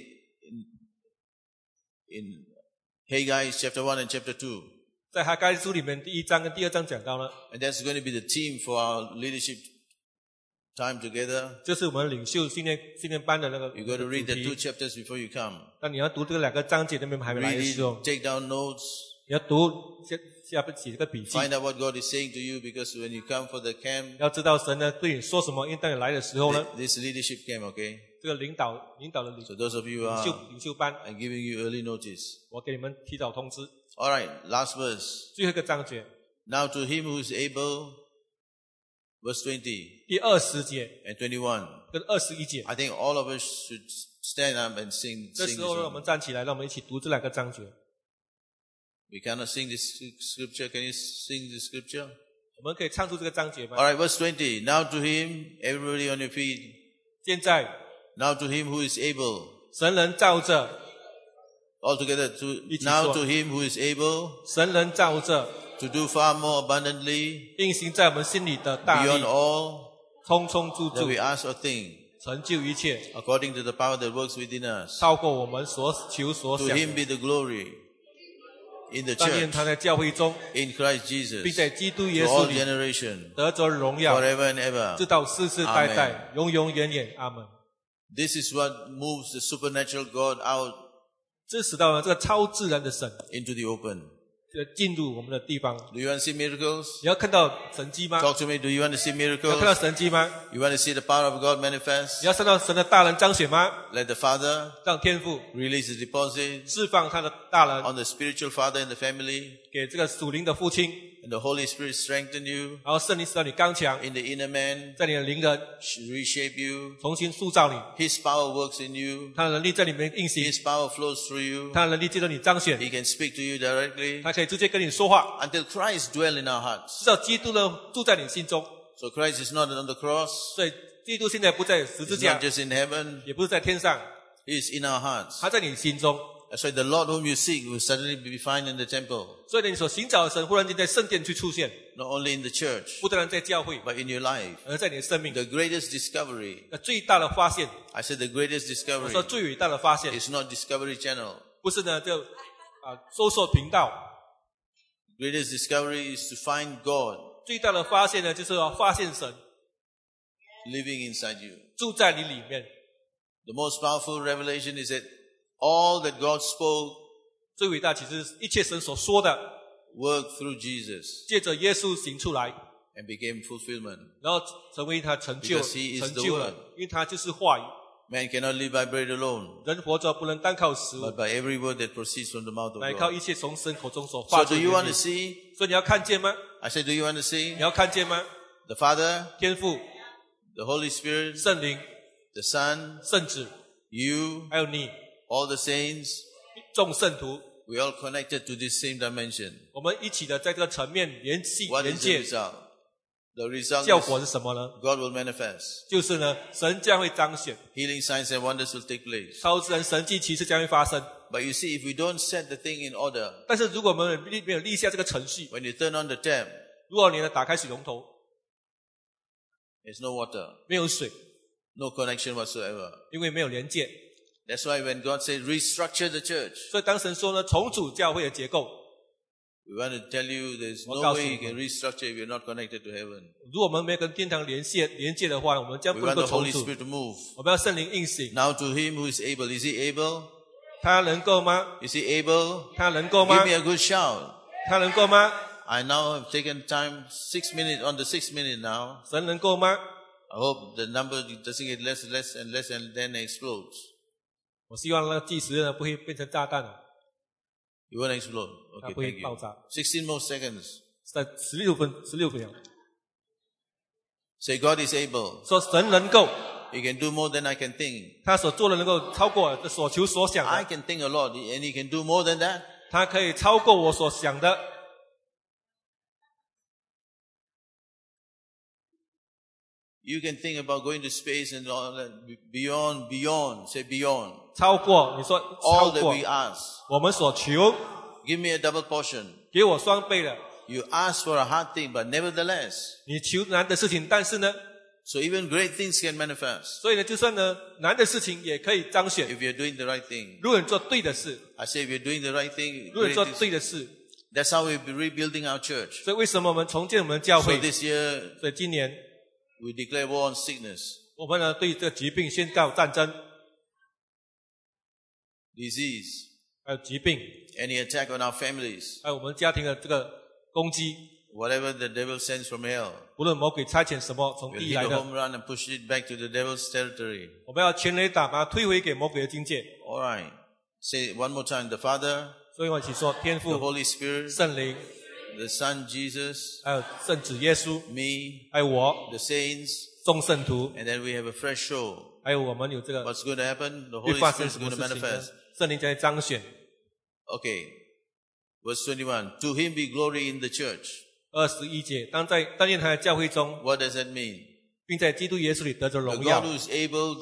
in Haggai chapter 1 and chapter 2. 在哈该书里面第1章跟第2章讲到了， And that's going to be the theme for our leadership time together. 就是我们领袖训练班的那个 You got to read 主 the 2 题。 chapters before you come. 那你要读这2个章节，那边还没来的 Read 时候 it,，take down notes, 你要读下边写这个笔记， find out what God is saying to you, because when you come for the camp, 要知道神呢对你说什么。因为当你来的时候呢， this leadership camp, okay? 这个领导的 So those of you who are 领袖班， I'm giving you early notice. 我给你们提早通知。 All right, last verse. 最后一个章节 Now to him who is able, verse 20 第20节 and 21. 跟21节， I think all of us should stand up and sing 这 this 时候呢，我 one. 们站起来，让我们一起读这2个章节。 We cannot sing this scripture. Can you sing the scripture? 我们可以唱出这个章节吗 All？right, verse 20. Now to him, everybody on your feet. 现在 Now to him who is able. 神人照着， All together. 一起 Now 说。 to him who is able 神人照着 to do far more abundantly 运行在我们心里的大 beyond 力， all 充充足 that 足， we ask or think, 成就一切， according to the power that works within us. 超过我们所求所 To 想 him 的。 be the glory in the 但愿 church, 他在教会中， in Christ Jesus, 并在基督耶 to 稣 all 里 generation, 得着荣耀， forever and ever. 直到世世代代，永永远远。阿门。 This is what moves the supernatural God out 这使到了这个超自然的神 into the open. 进入我们的地方。 Do you want to see miracles? 你要看到神迹吗？ Talk to me. Do you want to see 你要看到 miracles? 神迹吗？ You want to see the power of God 你 manifest? 要看到神的大能彰显吗？ Let the Father 让天父 release the deposit 释放他的大能 on the spiritual father in the family, 给这个属灵的父亲， and the Holy Spirit strengthen you 然后圣灵使到你刚强， in the inner man, 在你的灵人 reshape you. 重新塑造你， His power works in you. 他的能力在里面运行， His power flows through you. 他的能力借着你彰显， He can speak to you directly 他可以直接跟你说话， until Christ dwell in our hearts. 直到基督呢住在你心中。 So Christ is not on the cross. 所以基督现在不在十字 He's 架 not，just in heaven. 也不是在天上， He is in our hearts. 他在你心中。 That's why the Lord whom you seek will suddenly be found in the temple. 所以你所寻找的神，忽然间在圣殿去出现， Not only in the church, 不单在教会， but in your life. 而在你的生命。 The greatest discovery, 那最大的发现， I said the greatest 我 discovery 说最伟大的发现， is not Discovery Channel. 不是呢就收受频道， Greatest discovery is to find God 最大的发现呢，就是要发现神 living inside you. 住在你里面。 The most powerful revelation is that all that God spoke 最伟大其实一切神所说的， worked through Jesus 借着耶稣行出来， and became fulfillment. 然后成为他成就 Because he is 成 the 就 word. 了，因为他就是话语。 Man cannot live by bread alone, 人活着不能单靠食 but 物， by every word that proceeds from the mouth of 乃靠 God. 一切从神口中所 So 发出 do 的 you 言 want to 语。 see? 所以你要看见吗？ I said, do you want to see? 你要看见吗？ The Father, 天父、 the Holy Spirit, 圣灵、 the Son, 圣子， you, 还有你， all the saints, 众圣徒， we all connected to this same dimension. 我们一起的在这个层面联系 What 连 is the 接， result? The result 效果 is 是什么呢？ God will manifest. 就是呢，神将会彰显， Healing signs and wonders will take place. 超自然神迹奇事将会发生。 But you see, if we don't set the thing in order, 但是如果我们没有立下这个程序， when you turn on the tap, 如果你呢打开水龙头 there's no water, 没有水， no connection whatsoever. 因为没有连接， That's why when God says restructure the church, 所以当神说呢重组教会的结构， we want to tell you there's no 我告诉 way you 你们。 can restructure if you're not connected to heaven. 如果我们没有跟天堂连接的话，我们将 We 不能 want 够 the 重 Holy 组。 Spirit to move. 我们要圣灵运行， Now to him who is able. Is he able? 他能够吗？ Is he able? 他能够吗 Give me？a good shout. 他能够吗？ I now have taken time 6 minutes on the 6th minute now. 神能够吗？ I hope the number doesn't get less and less and then explodes. 我希望那个计时呢不会变成炸弹， It won't explode. 它 Okay, 不会 thank 爆 you. 炸。 16 more seconds. 在16秒， Say God is able. 说神能够， He can do more than I can think. 他所做的能够超过我所求所想 I 的， can think a lot and He can do more than that. 他可以超过我所想的。 You can think about going to space and all that. Beyond. Say beyond. 超过，你说 All 超 that 过 we ask. 我们所求， Give me a double portion. 给我双倍的。 You ask for a hard thing, but nevertheless. 你求难的事情，但是呢， So even great things can manifest 所以呢，就算呢难的事情也可以彰显。 if you're doing the right thing. 如果你做对的事， I say if you're doing the right thing, 如果你 great 做 things- 对的事， that's how we'll be rebuilding our church. 所以为什么我们重建我们的教 So 会？ this year, 所以今年 we declare war on sickness, 我们呢对这个疾病宣告战争， disease, 还有疾病， any attack on our families, 还有我们家庭的这个攻击， whatever the devil sends from hell. 无论魔鬼差遣什么从 We'll 地 hit 来 a 的， home run and push it back to the devil's territory. 我们要全垒打把它推回给魔鬼的境界。 All right. Say it one more time. The Father, 所以我一起说，天 the 父、 Holy Spirit, 圣灵， the Son Jesus, 还有圣子耶稣， me, 还有我 the saints, 众圣徒， and then we have a fresh show. 还有我们有这个 What's going to happen? The 会 Holy 发 Spirit 生 is 什么 going to 事情呢 manifest.？ 圣灵将会彰显。 Okay. Verse 21. To him be glory in the church. 21节，当在但愿他的教会中， What does that mean? 并在基督耶稣里得着 The 荣 God 耀。 who is able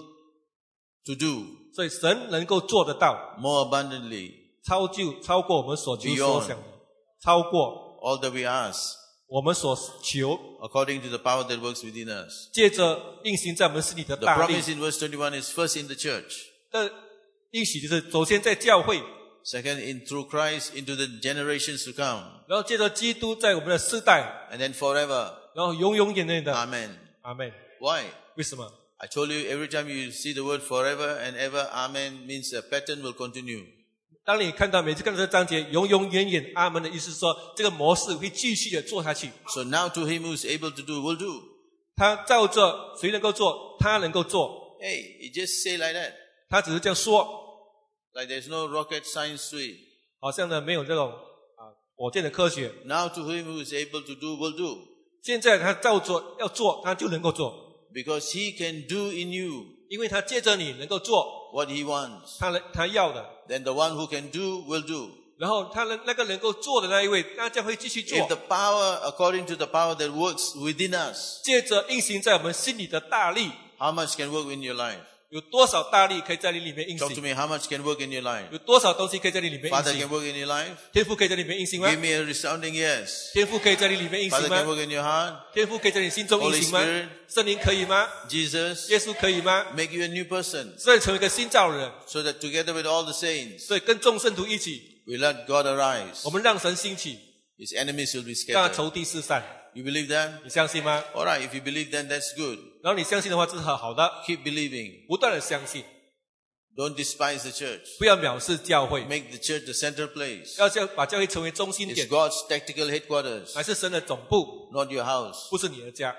to do 所以神能够做得到， more abundantly 超过我们所求所想的，超过 all that we ask 我们所求， according to the power that works within us. 借着运行在我们心里的 The 大力 promise in verse 21 is first in the church. 的应许，就是首先在教会， Second, through Christ into the generations to come. 然后借着基督在我们的世代， And then forever. 然后永永远远的。 Amen. 阿门。 Why? 为什么？ I told you every time you see the word forever and ever, Amen means a pattern will continue. 当你每次看到这个章节，永永远远阿门的意思是说，这个模式会继续的做下去。 So now to him who is able to do, will do. 他照着谁能够做，他能够做， Hey, you just say like that. 他只是这样说， Like there's no rocket science to it. 好像呢没有这种火箭的科学。 Now to him who is able to do, will do. 现在他照着要做，他就能够做， Because he can do in you 因为他借着你能够做 what he wants. 他要的， Then the one who can do, will do. 然后他那个能够做的那一位，那将会继续 If the 做， power, according to the power that works within us, 借着运行在我们心里的大力， how much can work in your life? 有多少大力可以在你里面运 Talk to 行？ me, how much can work in your life? 有多少东西可以在你里面运 Father can 行？ work in your life? 天父可以在你里面运行吗 Give？me a resounding yes. 天父可以在你里面运 Father 行 can 吗？ work in your heart? 天父可以在你心中运 Holy 行吗 Spirit？ 圣灵可以吗？ Jesus, 耶稣可以吗？ make you a new person 所以成为一个新造人， so that together with all the saints, 所以跟众圣徒一起， we let God arise. 我们让神兴起， His enemies will be 让 scattered. 仇敌四散。 You believe that? 你相信吗？ All right, if you believe that, that's good. 然后你相信的话，这是很好的， Keep believing. 不断的相信， Don't despise the church. 不要藐视教会， Make the church the center place. 把教会成为中心 It's 点， God's tactical headquarters, 还是神的总部， not your house. 不是你的家，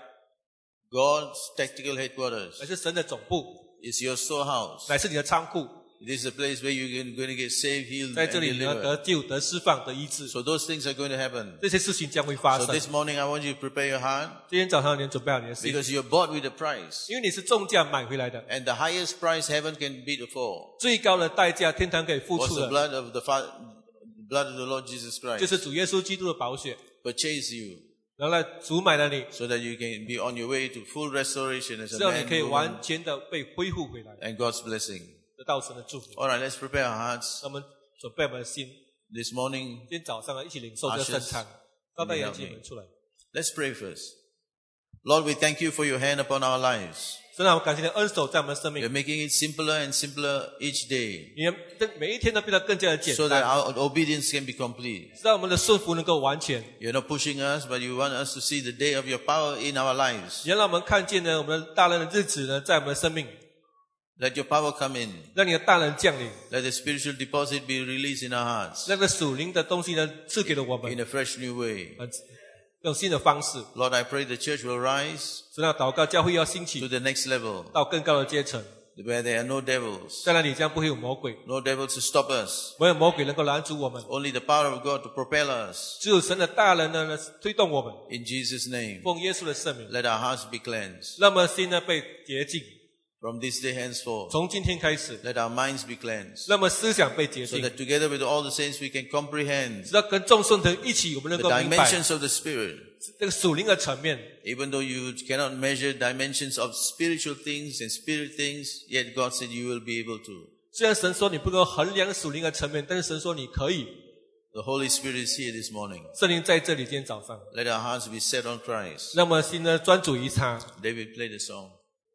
God's tactical headquarters 乃是神的总部， is your storehouse. 乃是你的仓库。 It is a place where you're going to get saved, healed, 在 and 这里你要 delivered. 得救、得释放、得医治， So those things are going to happen. 这些事情将会发 So 生。 this morning I want you to prepare your heart 今天早上你准备好你的心， because you're bought with a price. 因为你是重价买回来的， And the highest price heaven can beat for 最高的代价天堂可以付 was 出 the 的， blood of the blood of the Lord Jesus 就 Christ. 是主耶稣基督的宝血， Purchase you 然后呢，主买了你， so that you can be on your way to full restoration as 这 a 样你 man 可以 woman, 完全的被恢复回来， and God's blessing. 得到神的祝福。 All right, let's prepare our hearts 那我们准备我们的心， this morning. 今天早上一起领受这个圣餐，招待眼睛们出来。 Let's pray first. Lord, we thank you for your hand upon our lives. 神啊，我感谢你的恩手在我们的生 You're 命， making it simpler and simpler each day 你的每一天都变得更加的简 so that 单， our obedience can be complete. 让我们的顺服能够完全， You're not pushing us, but you want us to see the day of your power in our lives. 也让我们看见呢我们的大人的日子呢，在我们的生命。 Let your power come in. 让你的大能降临， Let the spiritual deposit be released in our hearts 那个属灵的东西呢赐给了我们 in a fresh new way. 用新的方式。 Lord, I pray the church will rise 所以那祷告教会要兴 to 起 the next level 到更高的阶层， where there are no devils, 在那里将不会有魔鬼， no devils to stop us. 没有魔鬼能够拦阻我们， Only the power of God to propel us. 只有神的大能呢推动我们。 In Jesus' name, 奉耶稣的圣名， let our hearts be cleansed. 让我们的心呢被洁净。 From this day henceforth, 从今天开始， let our minds be cleansed. 让我们思想被洁 So 净， that together with all the saints we can comprehend 直到跟众圣徒一起，我们能 the 够明白 dimensions of the Spirit. 这个属灵的层面。 Even though you cannot measure dimensions of spiritual things and spirit things, yet God said you will be able to. 虽然神说你不能够衡量属灵的层面，但是神说你可以。 The Holy Spirit is here this morning. 圣灵在这里，今天早上， Let our hearts be set on Christ. 让我们的心呢专注于他。 David, play the song.